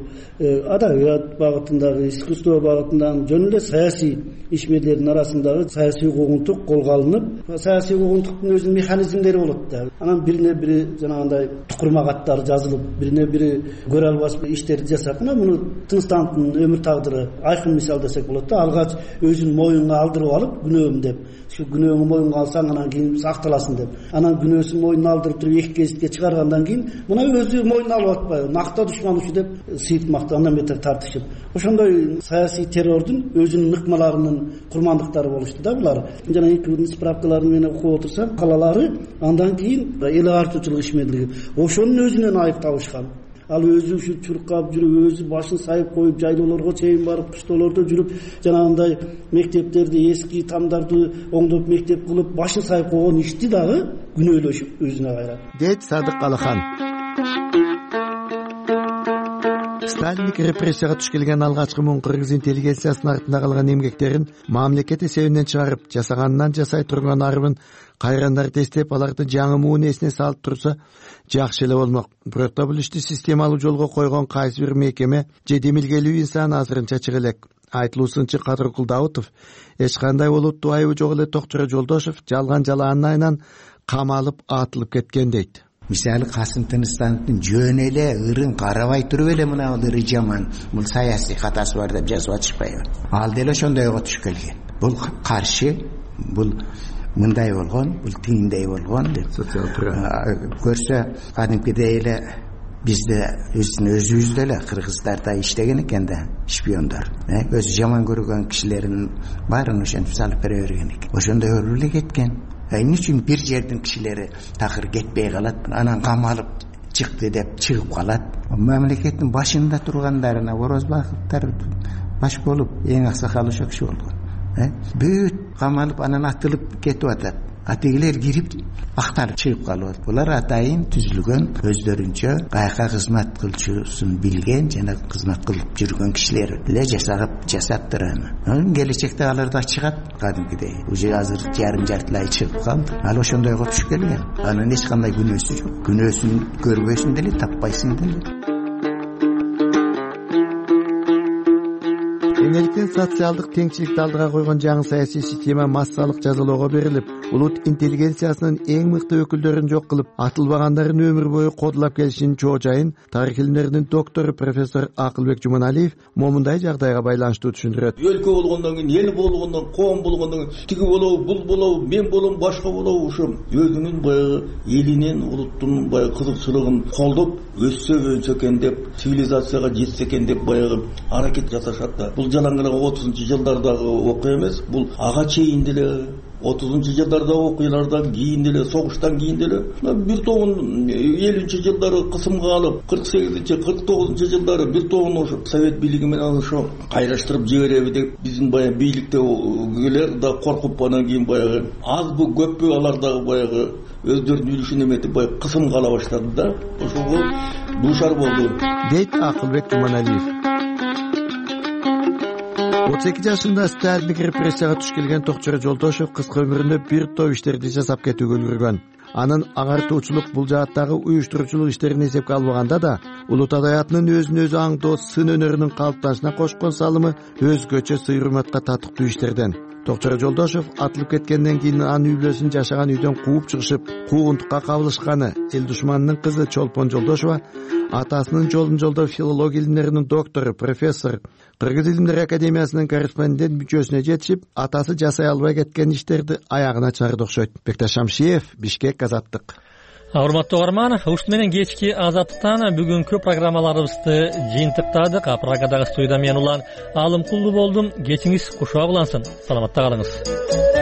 Speaker 11: адабият багытындагы, искусство багытындагы жөн эле саясий ишмерлердин арасындагы саясий куугунтук колго алынып, саясий куугунтуктун өзүнүн механизмдери болот да. Анан бирине бири жанагындай тукурма каттар жазылып, бирине бири көрө албас иштерди жасап, мына муну Тыныстановдун өмүр тагдыры айкын мисал десек болот да. Алгач өзүн моюнга алдырып алып, күнөөм деп, ушу күнөөңү моюнга алсаң анан кийин акталасың деп, анан күнөөсүн моюнуна алдырып туруп эки кезитке чыгаргандан кийин мына өзү моюнуна алып атпайбы, накта душман ушу деп сыйтмакты, андан бетер тартышып. Ошондой саясий террордун өзүнүн ыкмаларынын курмандыктары болушту да булар. Жана эки справкаларын менен окуп отурсам, калалары андан кийин эл агартуучулук ишмерлиги ошонун өзүнөн айып табышкан. Ал өзү ушу чуркап жүрүп, өзү башын сайып коюп, жайлоолорго чейин барып, кыштоолордо жүрүп, жанагындай мектептерди, эски тамдарды оңдоп мектеп кылып, башын сайып койгон ишти дагы күнөөлөшүп өзүнө кайрат.
Speaker 9: Дейт Садык Алахан. Сталиндик репрессияга туш келген алгачкы муң кыргыз интеллигенциясынын артында калган эмгектерин мамлекет эсебинен чыгарып, жасаганынан жасай турган арыбын кайрандар тестеп, аларды жаңы муун эсине салып турса жакшы эле болмок. Бирок бул ишти системалуу жолго койгон кайсы бир мекеме же демилгелүү инсан азырынча чыга элек. Айтылуусунча Кадыркул Даутов эч кандай олуттуу айыбы жок эле доктор Жолдошев жалган жалаанын айынан камалып атылып кеткен дейт.
Speaker 10: Мисалы Касым Тыныстановдун жөн эле ырын карабай туруп эле мына ыры жаман, бул саясий катасы бар деп жазып атышпайбы? Ал деле ошондойго туш келген. Бул каршы, бул мындай болгон, бул тигиндей болгон деп көрсө кадимкидей эле бизде өзүбүздө эле кыргыздарда иштеген экен да шпиондор. Өзү жаман көргөн кишилердин баарын ошентип салып бере берген экен. Ошондой өлүп эле кеткен. Эмне үчүн бир жердин кишилери такыр кетпей калат, анан камалып чыкты деп чыгып калат. Мамлекеттин башында тургандарына орозбаковдор баш болуп, эң аксакал ошо киши болгон. Бүт камалып анан атылып кетип атат. Атегилер кирип актарып чыгып калып. Булар атайын түзүлгөн өздөрүнчө кайка кызмат кылчусун билген жана кызмат кылып жүргөн кишилер эле жасап турат. Келечекте алар да чыгат кадимкидей. Уже азыр жарым жартылай чыгып калды. Ал ошондойго туш келген. Анын эч кандай күнөөсү жок. Күнөөсүн көрбөсүн деле, таппайсың деле.
Speaker 9: Эмнеликтен социалдык теңчиликти алдыга койгон жаңы саясий система массалык жазалоого берилип, улут интеллигенциясынын эң мыкты өкүлдөрүн жок кылып, атылбагандарын өмүр бою кодулап келишинин чоо жайын тарых илимдеринин доктору профессор Акылбек Жуманалиев момундай жагдайга байланыштуу түшүндүрөт.
Speaker 12: Өлкө болгондон кийин, эл болгондон, коом болгондон кийин тиги болобу, бул болобу, мен болом, башка болобу, ошо өзүнүн баягы элинин, улуттун баягы кызыкчылыгын колдоп өссө экен деп, цивилизацияга жетсе экен деп баягы аракет жасашат да. Бул жалаңгылык 30-жылдардагы окуя эмес, бул ага чейин деле 30-жылдарда окуялардан кийин деле, согуштан кийин деле бир тобун 50-жылдары кысымга алып, 48-49-жылдары бир тобун ошо совет бийлиги менен ошо кайраштырып жибереби деп биздин баягы бийликтегилер да коркуп, анан кийин баягы азбы көппү алар дагы баягы өздөрүнүн үлүшүн эметип баягы кысымга ала баштады да, ошого дуушар болду
Speaker 9: дейт Акылбек Жуманалиев. 32 жашында сталиндик репрессияга туш келген Токчор Жолдошев кыска өмүрүндө бир топ иштерди жасап кетүүгө үлгүргөн. Анын аңартуучулук бул жааттагы уюштуруучулук иштерин эсепке албаганда да улут адаятынын өзүн өзү аңдоо сын өнөрүнүн калыптанышына кошкон салымы өзгөчө сый-урматка татыктуу иштерден. Токчор Жолдошев атылып кеткенден кийин анын үй бүлөсүн жашаган үйдөн кууп чыгышып, куугунтукка кабылышканы, эл душманынын кызы Чолпон Жолдошева атасынын жолун жолдоп филология илимдеринин доктору, профессор, Кыргыз илимдер академиясынын корреспондент мүчөсүнө жетишип, атасы жасай албай кеткен иштерди аягына чыгарды окшойт. Бекташ Шамшиев, Бишкек, Азаттык.
Speaker 1: Урматтуу угарман, ушун менен кечки Азаттыктан бүгүнкү программаларыбызды жыйынтыктадык. Прагадагы студияда мен Улан Алымкулду болдум. Кечиңиз кушак улансын. Саламатта калыңыз.